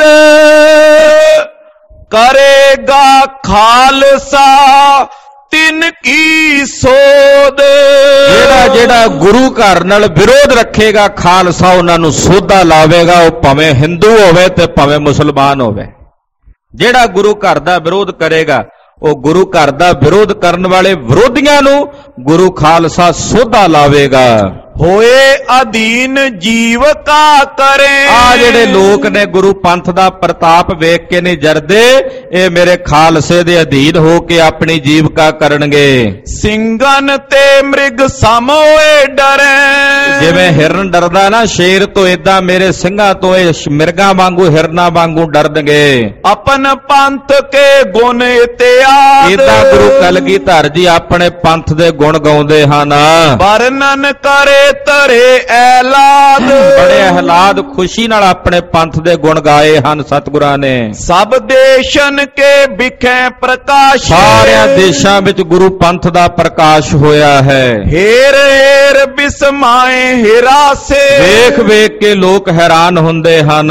ਕਰੇਗਾ ਖਾਲਸਾ ਤਿਨ ਕੀ ਸੋਧ। ਜਿਹੜਾ ਜਿਹੜਾ ਗੁਰੂ ਘਰ ਨਾਲ ਵਿਰੋਧ ਰੱਖੇਗਾ ਖਾਲਸਾ ਉਹਨਾਂ ਨੂੰ ਸੋਧਾ ਲਾਵੇਗਾ, ਉਹ ਭਾਵੇਂ ਹਿੰਦੂ ਹੋਵੇ ਤੇ ਭਾਵੇਂ ਮੁਸਲਮਾਨ ਹੋਵੇ। ਜਿਹੜਾ ਗੁਰੂ ਘਰ ਦਾ ਵਿਰੋਧ ਕਰੇਗਾ, ਉਹ ਗੁਰੂ ਘਰ ਦਾ ਵਿਰੋਧ ਕਰਨ ਵਾਲੇ ਵਿਰੋਧੀਆਂ ਨੂੰ ਗੁਰੂ ਖਾਲਸਾ ਸੋਧਾ ਲਾਵੇਗਾ। ਹੋਏ ਅਧੀਨ ਜੀਵ ਕਾ ਕਰੇ। ਆ ਜਿਹੜੇ ਲੋਕ ਨੇ ਗੁਰੂ ਪੰਥ ਦਾ ਪ੍ਰਤਾਪ ਵੇਖ ਕੇ ਨਹੀਂ ਜਰਦੇ, ਇਹ ਮੇਰੇ ਖਾਲਸੇ ਦੇ ਅਧੀਨ ਹੋ ਕੇ ਆਪਣੀ ਜੀਵਕਾ ਕਰਨਗੇ। ਸਿੰਘਨ ਤੇ ਮ੍ਰਿਗ ਸਮ ਹੋਏ ਡਰੇ। ਜਿਵੇਂ ਹਿਰਨ ਡਰਦਾ ਨਾ ਸ਼ੇਰ ਤੋਂ, ਏਦਾਂ ਮੇਰੇ ਸਿੰਘਾਂ ਤੋਂ ਇਹ ਮਿਰਗਾਂ ਵਾਂਗੂ ਹਿਰਨਾਂ ਵਾਂਗੂ ਡਰਨਗੇ। ਆਪਨ ਪੰਥ ਕੇ ਗੁਣ ਇਤਿਆਦ। ਏਦਾਂ ਗੁਰੂ ਕਲਗੀਧਰ ਜੀ ਆਪਣੇ ਪੰਥ ਦੇ ਗੁਣ ਗਾਉਂਦੇ ਹਨ। ਵਰਣਨ ਕਰੇ ਧਰੇ ਐਲਾਦ। ਬੜੇ ਅਹਿਲਾਦ ਖੁਸ਼ੀ ਨਾਲ ਆਪਣੇ ਪੰਥ ਦੇ ਗੁਣ ਗਾਏ ਹਨ ਸਤਿਗੁਰਾਂ ਨੇ। ਸਭ ਦੇਸ਼ਨ ਕੇ ਵਿਖੇ ਪ੍ਰਕਾਸ਼। ਸਾਰਿਆਂ ਦੇਸ਼ਾਂ ਵਿੱਚ ਗੁਰੂ ਪੰਥ ਦਾ ਪ੍ਰਕਾਸ਼ ਹੋਇਆ ਹੈ। ਹੇਰ ਹੇਰ ਬਿਸਮਾਏ ਜਾਏ ਹਿਰਾਸੇ। ਵੇਖ ਵੇਖ ਕੇ ਲੋਕ ਹੈਰਾਨ ਹੁੰਦੇ ਹਨ।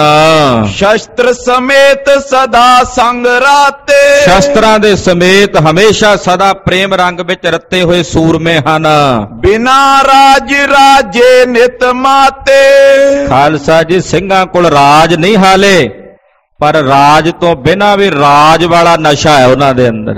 ਸ਼ਸਤਰ ਸਮੇਤ ਸਦਾ ਸੰਗ ਰਾਤੇ। ਸ਼ਸਤਰਾਂ ਦੇ ਸਮੇਤ ਹਮੇਸ਼ਾ ਸਦਾ ਪ੍ਰੇਮ ਰੰਗ ਵਿੱਚ ਰੱਤੇ ਹੋਏ ਸੂਰਮੇ ਹਨ। ਬਿਨਾ ਰਾਜ ਰਾਜੇ ਨਿਤ ਮਾਤੇ। ਖਾਲਸਾ ਜੀ, ਸਿੰਘਾਂ ਕੋਲ ਰਾਜ ਨਹੀਂ ਹਾਲੇ, ਪਰ ਰਾਜ ਤੋਂ ਬਿਨਾਂ ਵੀ ਰਾਜ ਵਾਲਾ ਨਸ਼ਾ ਹੈ ਉਹਨਾਂ ਦੇ ਅੰਦਰ।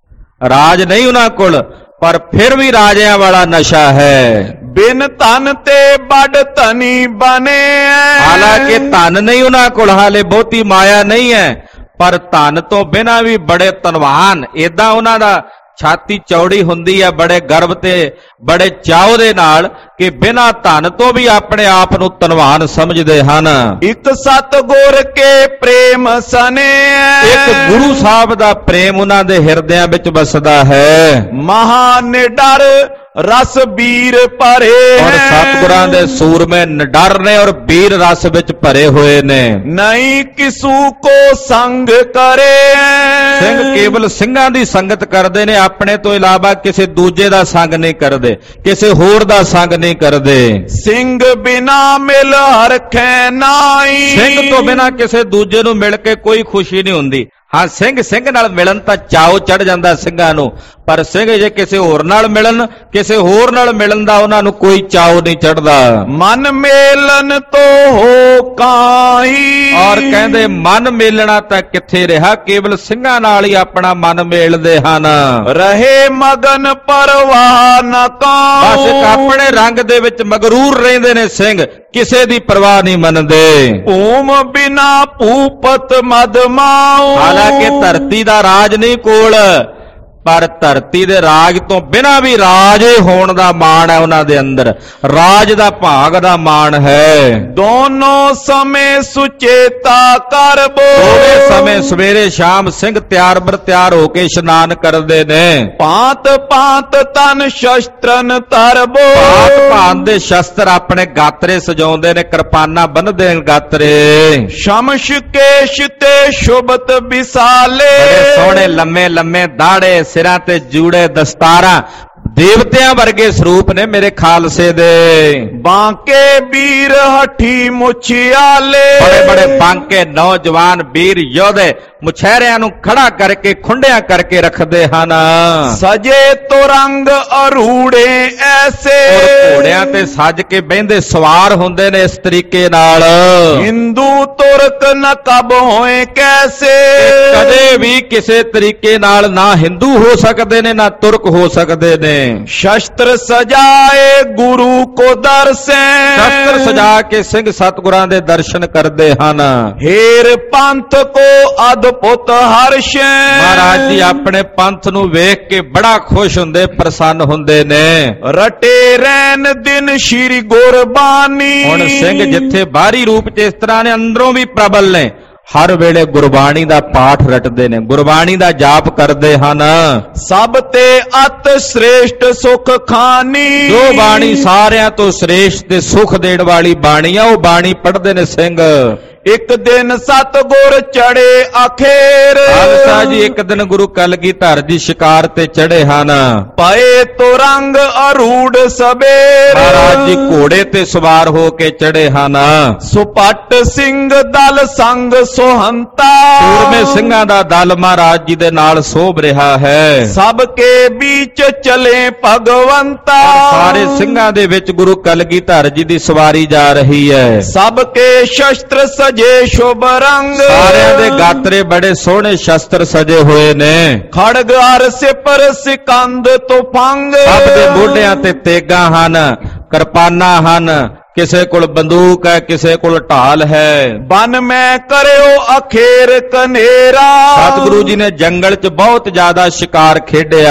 ਰਾਜ ਨਹੀਂ ਉਹਨਾਂ ਕੋਲ, ਪਰ ਫਿਰ ਵੀ ਰਾਜਿਆਂ ਵਾਲਾ ਨਸ਼ਾ ਹੈ। ਬਿਨ ਧਨ ਤੇ ਬੜ ਧਨੀ ਬਨੇ। ਹਾਲਾਂਕਿ ਧਨ ਨਹੀਂ ਉਹਨਾਂ ਕੋਲ ਹਾਲੇ, ਬਹੁਤੀ ਮਾਇਆ ਨਹੀਂ ਹੈ, ਪਰ ਧਨ ਤੋਂ ਬਿਨਾਂ ਵੀ ਬੜੇ ਧਨਵਾਨ। ਏਦਾਂ ਉਹਨਾਂ ਦਾ ਛਾਤੀ ਚੌੜੀ ਹੁੰਦੀ ਹੈ ਬੜੇ ਗਰਵ ਤੇ ਬੜੇ ਚਾਅ ਦੇ ਨਾਲ ਕਿ ਬਿਨਾਂ ਧਨ ਤੋਂ ਵੀ ਆਪਣੇ ਆਪ ਨੂੰ ਧਨਵਾਨ ਸਮਝਦੇ ਹਨ। ਇੱਕ ਸਤਿਗੁਰ ਕੇ ਪ੍ਰੇਮ ਸਨੇ। ਇੱਕ ਗੁਰੂ ਸਾਹਿਬ ਦਾ ਪ੍ਰੇਮ ਉਹਨਾਂ ਦੇ ਹਿਰਦਿਆਂ ਵਿੱਚ ਵਸਦਾ ਹੈ। ਮਹਾ ਨਿਡਰ ਰਸ ਬੀਰ ਭਰੇ। ਔਰ ਸਤਿਗੁਰਾਂ ਦੇ ਸੂਰਮੇ ਨਿਡਰ ਨੇ ਔਰ ਬੀਰ ਰਸ ਵਿੱਚ ਭਰੇ ਹੋਏ ਨੇ। ਨਹੀਂ ਕਿਸੂ ਕੋ ਸੰਗ ਕਰੇ। ਸਿੰਘ ਕੇਵਲ ਸਿੰਘਾਂ ਦੀ ਸੰਗਤ ਕਰਦੇ ਨੇ, ਆਪਣੇ ਤੋਂ ਇਲਾਵਾ ਕਿਸੇ ਦੂਜੇ ਦਾ ਸੰਗ ਨਹੀਂ ਕਰਦੇ, ਕਿਸੇ ਹੋਰ ਦਾ ਸੰਗ ਨਹੀਂ ਕਰਦੇ। ਸਿੰਘ ਬਿਨਾ ਮਿਲ ਹਰਖੈ ਨਾਈ। ਸਿੰਘ ਤੋਂ ਬਿਨਾ ਕਿਸੇ ਦੂਜੇ ਨੂੰ ਮਿਲ ਕੇ ਕੋਈ ਖੁਸ਼ੀ ਨਹੀਂ ਹੁੰਦੀ। ਹਾਂ, ਸਿੰਘ ਸਿੰਘ ਨਾਲ ਮਿਲਣ ਤਾਂ ਚਾਉ ਚੜ ਜਾਂਦਾ ਸਿੰਘਾਂ ਨੂੰ, ਪਰ ਸਿੰਘ ਜੇ ਕਿਸੇ ਹੋਰ ਨਾਲ ਮਿਲਣ, ਕਿਸੇ ਹੋਰ ਨਾਲ ਮਿਲਣ ਦਾ ਉਹਨਾਂ ਨੂੰ ਕੋਈ ਚਾਉ ਨਹੀਂ ਚੜਦਾ। ਮਨ ਮੇਲਨ ਤੋਂ ਹੋ ਕਾਈ। ਔਰ ਕਹਿੰਦੇ ਮਨ ਮੇਲਣਾ ਤਾਂ ਕਿੱਥੇ ਰਿਹਾ, ਕੇਵਲ ਸਿੰਘਾਂ ਨਾਲ ਹੀ ਆਪਣਾ ਮਨ ਮੇਲਦੇ ਹਨ। ਰਹੇ ਮਗਨ ਪਰਵਾਹ ਨ ਕਾਉ। ਬਸ ਇੱਕ ਆਪਣੇ ਰੰਗ ਦੇ ਵਿੱਚ ਮਗਰੂਰ ਰਹਿੰਦੇ ਨੇ ਸਿੰਘ, ਕਿਸੇ ਦੀ ਪਰਵਾਹ ਨਹੀਂ ਮੰਨਦੇ। ਭੂਮ ਬਿਨਾ ਭੂਪਤ ਮਦ ਮਾਉ। ਹਾਲਾਂਕਿ ਧਰਤੀ ਦਾ ਰਾਜ ਨਹੀਂ ਕੋਲ, ਪਰ ਧਰਤੀ ਦੇ ਰਾਜ ਤੋਂ ਬਿਨਾਂ ਵੀ ਰਾਜੇ ਹੋਣ ਦਾ ਮਾਣ ਹੈ ਉਹਨਾਂ ਦੇ ਅੰਦਰ, ਰਾਜ ਦਾ ਭਾਗ ਦਾ ਮਾਣ ਹੈ। ਦੋਨੋਂ ਸਮੇਂ ਸੁਚੇਤਾ ਕਰਬੋ। ਦੋਵੇਂ ਸਮੇਂ ਸਵੇਰੇ ਸ਼ਾਮ ਸਿੰਘ ਤਿਆਰ ਬਰ ਤਿਆਰ ਹੋ ਕੇ ਇਸ਼ਨਾਨ ਕਰਦੇ ਨੇ। ਭਾਂਤ ਭਾਂਤ ਤਨ ਸ਼ਸਤਰਨ ਤਰਬੋ। ਭਾਂਤ ਭਾਂਤ ਦੇ ਸ਼ਸਤਰ ਆਪਣੇ ਗਾਤਰੇ ਸਜਾਉਂਦੇ ਨੇ, ਕਿਰਪਾਨਾਂ ਬੰਨ੍ਹਦੇ ਨੇ ਗਾਤਰੇ। ਸ਼ਮਸ਼ ਕੇਸ਼ ਤੇ ਸ਼ੁਭਤ ਵਿਸਾਲੇ। ਬੜੇ ਸੋਹਣੇ ਲੰਮੇ ਲੰਮੇ ਦਾੜੇ, ਸਿਰਾਂ ਤੇ ਜੂੜੇ ਦਸਤਾਰਾਂ, ਦੇਵਤਿਆਂ ਵਰਗੇ ਸਰੂਪ ਨੇ ਮੇਰੇ ਖਾਲਸੇ ਦੇ। ਬਾਂਕੇ ਵੀਰ ਹੱਠੀ ਮੁਛਿਆਲੇ। ਬੜੇ ਬੜੇ ਬਾਂਕੇ ਨੌਜਵਾਨ ਵੀਰ ਯੋਧੇ ਮੁਛਹਿਰਿਆਂ ਨੂੰ ਖੜਾ ਕਰਕੇ ਖੁੰਡਿਆਂ ਕਰਕੇ ਰੱਖਦੇ ਹਨ। ਸਜੇ ਤੋ ਰੰਗ ਅਰੂੜੇ ਐਸੇ। ਘੋੜਿਆਂ ਤੇ ਸੱਜ ਕੇ ਬਹਿੰਦੇ ਸਵਾਰ ਹੁੰਦੇ ਨੇ ਇਸ ਤਰੀਕੇ ਨਾਲ। ਹਿੰਦੂ ਤੁਰਕ ਨ ਕਬ ਹੋਏ ਕੈਸੇ। ਕਦੇ ਵੀ ਕਿਸੇ ਤਰੀਕੇ ਨਾਲ ਨਾ ਹਿੰਦੂ ਹੋ ਸਕਦੇ ਨੇ ਨਾ ਤੁਰਕ ਹੋ ਸਕਦੇ ਨੇ। ਸ਼ਸਤਰ ਸਜਾਏ ਗੁਰੂ ਕੋ ਦਰਸ਼ਨ। ਸ਼ਸਤਰ ਸਜਾ ਕੇ ਸਿੰਘ ਸਤਿਗੁਰਾਂ ਦੇ ਦਰਸ਼ਨ ਕਰਦੇ ਹਨ। ਹੇਰ ਪੰਥ ਕੋ ਅਦਭੁਤ ਹਰਸ਼। ਮਹਾਰਾਜ ਜੀ ਆਪਣੇ ਪੰਥ ਨੂੰ ਵੇਖ ਕੇ ਬੜਾ ਖੁਸ਼ ਹੁੰਦੇ, ਪ੍ਰਸੰਨ ਹੁੰਦੇ ਨੇ। ਰਟੇ ਰਹਿਣ ਦਿਨ ਸ਼੍ਰੀ ਗੁਰਬਾਣੀ। ਹੁਣ ਸਿੰਘ ਜਿੱਥੇ ਬਾਹਰੀ ਰੂਪ ਚ ਇਸ ਤਰ੍ਹਾਂ ਨੇ, ਅੰਦਰੋਂ ਵੀ ਪ੍ਰਬਲ ਨੇ। ਹਰ ਵੇਲੇ ਗੁਰਬਾਣੀ ਦਾ ਪਾਠ ਰਟਦੇ ਨੇ, ਗੁਰਬਾਣੀ ਦਾ ਜਾਪ ਕਰਦੇ ਹਨ। ਸਭ ਤੇ ਅਤ ਸ੍ਰੇਸ਼ਟ ਸੁਖ ਖਾਨੀ। ਜੋ ਬਾਣੀ ਸਾਰਿਆਂ ਤੋਂ ਸ੍ਰੇਸ਼ਟ ਤੇ ਸੁਖ ਦੇਣ ਵਾਲੀ ਬਾਣੀ ਆ, ਉਹ ਬਾਣੀ ਪੜ੍ਹਦੇ ਨੇ ਸਿੰਘ। ਇੱਕ ਦਿਨ ਸਤਿਗੁਰ ਚੜੇ ਅਖੇਰ। ਖਾਲਸਾ ਜੀ, ਇੱਕ ਦਿਨ ਗੁਰੂ ਕਲਗੀਧਰ ਜੀ ਸ਼ਿਕਾਰ ਤੇ ਚੜੇ ਹਨ। ਪਏ ਤੋ ਰੰਗ ਅਰੂੜ ਸਬੇਰ। ਮਹਾਰਾਜ ਜੀ ਘੋੜੇ ਤੇ ਸਵਾਰ ਹੋ ਕੇ ਚੜੇ ਹਨ। ਸੁਪੱਟ ਸਿੰਘ ਦਲ ਸੰਗ ਸੋਹੰਤਾ। ਸੂਰਮੇ ਸਿੰਘਾਂ ਦਾ ਦਲ ਮਹਾਰਾਜ ਜੀ ਦੇ ਨਾਲ ਸੋਭ ਰਿਹਾ ਹੈ। ਸਭ ਕੇ ਵਿੱਚ ਚਲੇ ਭਗਵੰਤਾ। ਸਾਰੇ ਸਿੰਘਾਂ ਦੇ ਵਿੱਚ ਗੁਰੂ ਕਲਗੀਧਰ ਜੀ ਦੀ ਸਵਾਰੀ ਜਾ ਰਹੀ ਹੈ। ਸਭ ਕੇ ਸ਼ਸਤਰ ਜੇ ਸ਼ੁਭ ਰੰਗ। ਸਾਰਿਆਂ ਦੇ ਗਾਤਰੇ ਬੜੇ ਸੋਹਣੇ ਸ਼ਸਤਰ ਸਜੇ ਹੋਏ ਨੇ। ਖੜਗ ਅਰ ਸਿਪਰ ਸਿਕੰਦ ਤੁਫੰਗ। ਸਭ ਦੇ ਮੋਢਿਆਂ ਤੇ ਤੇਗਾਂ ਹਨ, ਕਿਰਪਾਨਾਂ ਹਨ, ਕਿਸੇ ਕੋਲ ਬੰਦੂਕ ਹੈ, ਕਿਸੇ ਕੋਲ ਢਾਲ ਹੈ। ਬਨ ਮੈਂ ਕਰਿਓ ਅਖੇਰ ਕਨੇਰਾ। ਸਤਿਗੁਰੂ ਜੀ ਨੇ ਜੰਗਲ 'ਚ ਬਹੁਤ ਜ਼ਿਆਦਾ ਸ਼ਿਕਾਰ ਖੇਡਿਆ।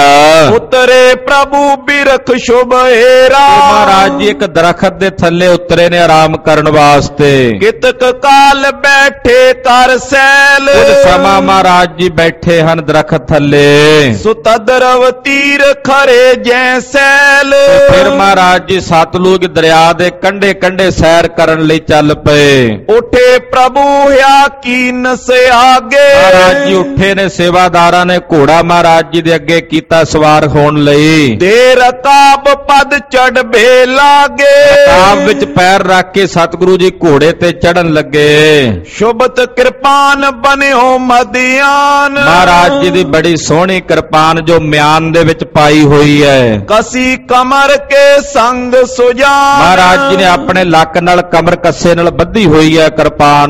ਉਤਰੇ ਪ੍ਰਭੂ ਬਿਰਖ ਸ਼ੁਭ ਏਰਾ। ਮਹਾਰਾਜ ਜੀ ਇੱਕ ਦਰਖਤ ਦੇ ਥੱਲੇ ਉਤਰੇ ਨੇ ਆਰਾਮ ਕਰਨ ਵਾਸਤੇ। ਕਿਤਕ ਕਾਲ ਬੈਠੇ ਕਰ ਸੈਲ। ਕੁਝ ਸਮਾਂ ਮਹਾਰਾਜ ਜੀ ਬੈਠੇ ਹਨ ਦਰਖਤ ਥੱਲੇ। ਸੁਤਦਰਵ ਤੀਰ ਖਰੇ ਜੈ ਸੈਲ। ਫਿਰ ਮਹਾਰਾਜ ਜੀ ਸਤਲੁਜ ਦਰਿਆ ਦੇ ਕੰਢੇ ਕੰਢੇ ਸੈਰ ਕਰਨ ਲਈ ਚੱਲ ਪਏ। ਉਠੇ ਪ੍ਰਭੂ ਹਿਆ ਕੀਨਸ ਆਗੇ। ਮਹਾਰਾਜ ਜੀ ਉੱਠੇ ਨੇ, ਸੇਵਾਦਾਰਾਂ ਨੇ ਘੋੜਾ ਮਹਾਰਾਜ ਜੀ ਦੇ ਅੱਗੇ ਕੀਤਾ ਸਵਾਰ ਹੋਣ ਲਈ। ਦੇ ਰਕਾਬ ਪਦ ਚੜ੍ਹਬੇ ਲਾਗੇ। ਰਕਾਬ ਵਿੱਚ ਪੈਰ ਰੱਖ ਕੇ ਸਤਿਗੁਰੂ ਜੀ ਘੋੜੇ ਤੇ ਚੜਨ ਲੱਗੇ। ਸ਼ੁਭਤ ਕਿਰਪਾਨ ਬਣਿਓ ਮਦਿਆਨ। ਮਹਾਰਾਜ ਜੀ ਦੀ ਬੜੀ ਸੋਹਣੀ ਕਿਰਪਾਨ ਜੋ ਮਿਆਨ ਦੇ ਵਿੱਚ ਪਾਈ ਹੋਈ ਹੈ। ਕਸੀ ਕਮਰ ਕੇ ਸੰਗ ਸੁਜਾਨ। ਮਹਾਰਾਜ ਜੀ ਨੇ ਆਪਣੇ ਲੱਕ ਨਾਲ ਕਮਰ ਕੱਸੇ ਨਾਲ ਬੱਧੀ ਹੋਈ ਹੈ ਕਿਰਪਾਨ।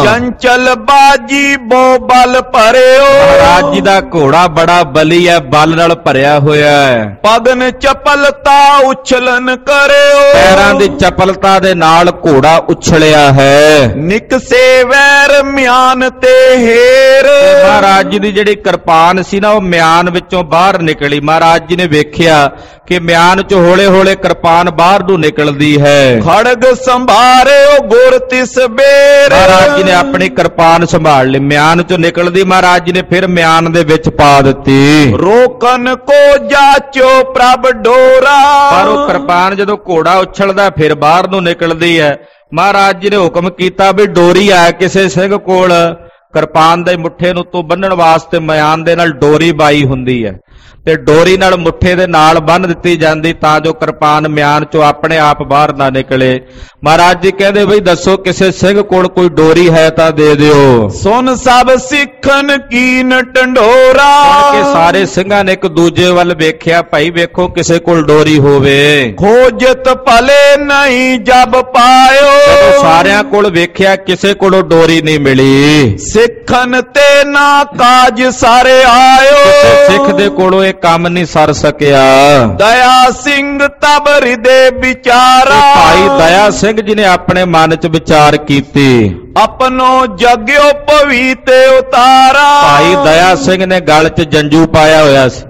ਚੰਚਲ ਬਾਜੀ ਬੋ ਬਲ ਭਰਿਓ। ਮਹਾਰਾਜ ਜੀ ਦਾ ਘੋੜਾ ਬੜਾ ਬਲੀ ਹੈ, ਬਲ ਨਾਲ ਭਰਿਆ ਹੋਇਆ ਹੈ। ਪਗਨ ਚਪਲਤਾ ਉਛਲਨ ਕਰਿਓ। ਪੈਰਾਂ ਦੀ ਚਪਲਤਾ ਦੇ ਨਾਲ ਘੋੜਾ ਉਛਲਿਆ ਹੈ। ਨਿਕਸੇ ਵੈਰ ਮਿਆਨ ਤੇ ਹੇਰ। ਮਹਾਰਾਜ ਜੀ ਦੀ ਜਿਹੜੀ ਕਿਰਪਾਨ ਸੀ ਨਾ ਉਹ ਮਿਆਨ ਵਿੱਚੋਂ ਬਾਹਰ ਨਿਕਲੀ। ਮਹਾਰਾਜ ਜੀ ਨੇ ਵੇਖਿਆ ਕਿ ਮਿਆਨ ਚ ਹੌਲੇ ਹੌਲੇ ਕਿਰਪਾਨ ਬਾਹਰ ਨੂੰ ਨਿਕਲਦੀ ਹੈ। ਖੜਗ ਸੰਭਾਰਿਓ ਗੁਰ ਤਿਸ ਬੇਰ। ਮਹਾਰਾਜ ਜੀ ਨੇ ਆਪਣੀ ਕਿਰਪਾਨ ਸੰਭਾਲ ਲਈ, ਮਿਆਨ ਚੋਂ ਨਿਕਲਦੀ ਮਹਾਰਾਜ ਜੀ ਨੇ ਫਿਰ ਮਿਆਨ ਦੇ ਵਿੱਚ ਪਾ ਦਿੱਤੀ। ਰੋਕਨ ਕੋ ਜਾਚੋ ਪ੍ਰਭ ਡੋਰਾ। ਪਰ ਉਹ ਕਿਰਪਾਨ ਜਦੋਂ ਘੋੜਾ ਉਛਲਦਾ ਫਿਰ ਬਾਹਰ ਨੂੰ ਨਿਕਲਦੀ ਹੈ। ਮਹਾਰਾਜ ਜੀ ਨੇ ਹੁਕਮ ਕੀਤਾ ਵੀ ਡੋਰੀ ਆ ਕਿਸੇ ਸਿੰਘ ਕੋਲ ਕਿਰਪਾਨ ਦੇ ਮੁੱਠੇ ਨੂੰ ਤੋਂ ਬੰਨਣ ਵਾਸਤੇ ਮਿਆਨ ਦੇ ਨਾਲ ਡੋਰੀ ਬਾਈ ਹੁੰਦੀ ਹੈ ਤੇ ਡੋਰੀ ਨਾਲ ਮੁੱਠੇ ਦੇ ਨਾਲ ਬੰਨ ਦਿੱਤੀ ਜਾਂਦੀ ਤਾਂ ਜੋ ਕਿਰਪਾਨ ਮਿਆਨ ਚੋਂ ਆਪਣੇ ਆਪ ਬਾਹਰ ਨਾ ਨਿਕਲੇ। ਮਹਾਰਾਜ ਜੀ ਕਹਿੰਦੇ ਬਈ ਦੱਸੋ ਕਿਸੇ ਸਿੰਘ ਕੋਲ ਕੋਈ ਡੋਰੀ ਹੈ ਤਾਂ ਦੇ ਦਿਓ। ਸੁਨ ਸਭ ਸਿੱਖਨ ਕੀਨ ਢੰਡੋਰਾ। ਸੁਣ ਕੇ ਸਾਰੇ ਸਿੰਘਾਂ ਨੇ ਇੱਕ ਦੂਜੇ ਵੱਲ ਵੇਖਿਆ, ਭਾਈ ਵੇਖੋ ਕਿਸੇ ਕੋਲ ਡੋਰੀ ਹੋਵੇ। ਖੋਜਤ ਭਲੇ ਨਹੀਂ ਜਬ ਪਾਇਓ। ਜਦੋਂ ਸਾਰਿਆਂ ਕੋਲ ਵੇਖਿਆ ਕਿਸੇ ਕੋਲੋਂ ਡੋਰੀ ਨਹੀਂ ਮਿਲੀ। ਸਿੱਖਨ ਤੇ ਨਾ ਕਾਜ ਸਾਰੇ ਆਇਓ। ਸਿੱਖ ਦੇ ਕੋਲੋਂ ਇਹ ਕੰਮ ਨਹੀਂ ਸਰ ਸਕਿਆ। ਦਇਆ ਸਿੰਘ ਤਬ ਹਿਰਦੇ ਵਿਚਾਰਾ। ਭਾਈ ਦਇਆ ਸਿੰਘ ਜੀ ਨੇ ਆਪਣੇ ਮਨ ਚ ਵਿਚਾਰ ਕੀਤੀ। ਆਪਣੋ ਜਗਿਓ ਭਵੀ ਤੇ ਉਤਾਰਾ। ਭਾਈ ਦਇਆ ਸਿੰਘ ਨੇ ਗਲ ਚ ਜੰਜੂ ਪਾਇਆ ਹੋਇਆ ਸੀ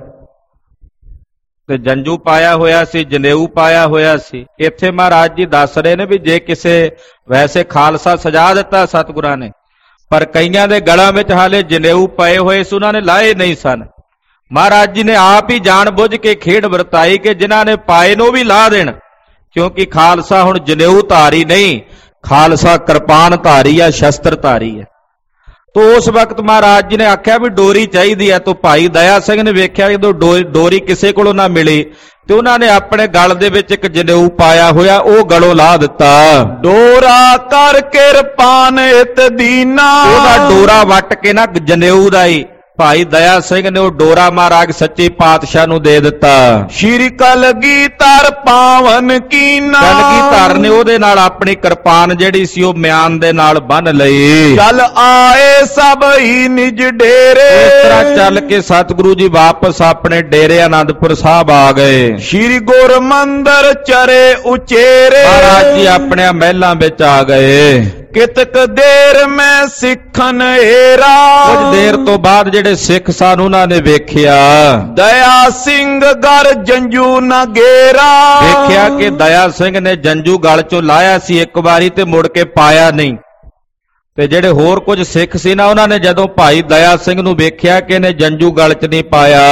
ਤੇ ਜੰਜੂ ਪਾਇਆ ਹੋਇਆ ਸੀ, ਜਨੇਊ ਪਾਇਆ ਹੋਇਆ ਸੀ। ਇੱਥੇ ਮਹਾਰਾਜ ਜੀ ਦੱਸ ਰਹੇ ਨੇ ਵੀ ਜੇ ਕਿਸੇ ਵੈਸੇ ਖਾਲਸਾ ਸਜਾ ਦਿੱਤਾ ਸਤਿਗੁਰਾਂ ਨੇ, ਪਰ ਕਈਆਂ ਦੇ ਗਲਾਂ ਵਿੱਚ ਹਾਲੇ ਜਨੇਊ ਪਏ ਹੋਏ ਸੀ, ਉਹਨਾਂ ਨੇ ਲਾਏ ਨਹੀਂ ਸਨ। ਮਹਾਰਾਜ ਜੀ ਨੇ ਆਪ ਹੀ ਜਾਣ ਬੁੱਝ ਕੇ ਖੇਡ ਵਰਤਾਈ ਕਿ ਜਿਨ੍ਹਾਂ ਨੇ ਪਾਏ ਨੂੰ ਵੀ ਲਾ ਦੇਣ, ਕਿਉਂਕਿ ਖਾਲਸਾ ਹੁਣ ਜਨੇਊ ਧਾਰੀ ਨਹੀਂ, ਖਾਲਸਾ ਕਿਰਪਾਨ ਧਾਰੀ ਆ, ਸ਼ਸਤਰ ਧਾਰੀ ਹੈ। ਤੋ ਉਸ ਵਕਤ ਮਹਾਰਾਜ ਜੀ ਨੇ ਆਖਿਆ ਵੀ ਡੋਰੀ ਚਾਹੀਦੀ ਹੈ। ਤੋ ਭਾਈ ਦਇਆ ਸਿੰਘ ਨੇ ਵੇਖਿਆ ਜਦੋਂ ਡੋਰੀ ਕਿਸੇ ਕੋਲੋਂ ਨਾ ਮਿਲੀ ਤੇ ਉਹਨਾਂ ਨੇ ਆਪਣੇ ਗਲ ਦੇ ਵਿੱਚ ਇੱਕ ਜਨੇਊ ਪਾਇਆ ਹੋਇਆ, ਉਹ ਗਲੋਂ ਲਾ ਦਿੱਤਾ। ਡੋਰਾ ਕਰ ਕਿਰਪਾਨ ਇਤ ਦੀਨਾ। ਉਹਦਾ ਡੋਰਾ ਵੱਟ ਕੇ ਨਾ ਜਨੇਊ ਦਾ ਹੀ ਭਾਈ ਦਇਆ ਸਿੰਘ ਨੇ ਉਹ ਡੋਰਾ ਮਹਾਰਾਜ ਸੱਚੇ ਪਾਤਸ਼ਾਹ ਨੂੰ ਦੇ ਦਿੱਤਾ। ਸ਼੍ਰੀ ਕਲਗੀਧਰ ਪਾਵਨ ਕੀਨਾ। ਕਲਗੀਧਰ ਨੇ ਉਹਦੇ ਨਾਲ ਆਪਣੀ ਕਿਰਪਾਨ ਜਿਹੜੀ ਸੀ ਉਹ ਮਿਆਨ ਦੇ ਨਾਲ ਬੰਨ ਲਈ। ਚੱਲ ਆਏ ਸਭ ਹੀ ਨਿਜ ਡੇਰੇ। ਇਸ ਤਰ੍ਹਾਂ ਚੱਲ ਕੇ ਸਤਿਗੁਰੂ ਜੀ ਵਾਪਸ ਆਪਣੇ ਡੇਰੇ ਆਨੰਦਪੁਰ ਸਾਹਿਬ ਆ ਗਏ। ਸ਼੍ਰੀ ਗੁਰ ਮੰਦਰ ਚਰੇ ਉਚੇਰੇ। ਮਹਾਰਾਜ ਜੀ ਆਪਣੇ ਮਹਿਲਾਂ ਵਿੱਚ ਆ ਗਏ। ਕਿਤਕ ਦੇਰ ਮੈਂ ਸਿੱਖਨ ਏਰਾ। ਕੁਝ ਦੇਰ ਤੋਂ ਬਾਅਦ ਜਿਹੜੇ ਸਿੱਖ ਸਨ ਉਹਨਾਂ ਨੇ ਵੇਖਿਆ ਦਇਆ ਸਿੰਘ ਗਰ ਜੰਜੂ ਨਾ ਗੇਰਾ। ਵੇਖਿਆ ਕਿ ਦਇਆ ਸਿੰਘ ਨੇ ਜੰਜੂ ਗਲ ਚੋਂ ਲਾਇਆ ਸੀ ਇੱਕ ਵਾਰੀ ਤੇ ਮੁੜ ਕੇ ਪਾਇਆ ਨਹੀਂ। ਤੇ ਜਿਹੜੇ ਹੋਰ ਕੁਝ ਸਿੱਖ ਸੀ ਨਾ ਉਹਨਾਂ ਨੇ ਜਦੋਂ ਭਾਈ ਦਇਆ ਸਿੰਘ ਨੂੰ ਵੇਖਿਆ ਕਿ ਇਹਨੇ ਜੰਜੂ ਗਲ ਚ ਨਹੀਂ ਪਾਇਆ,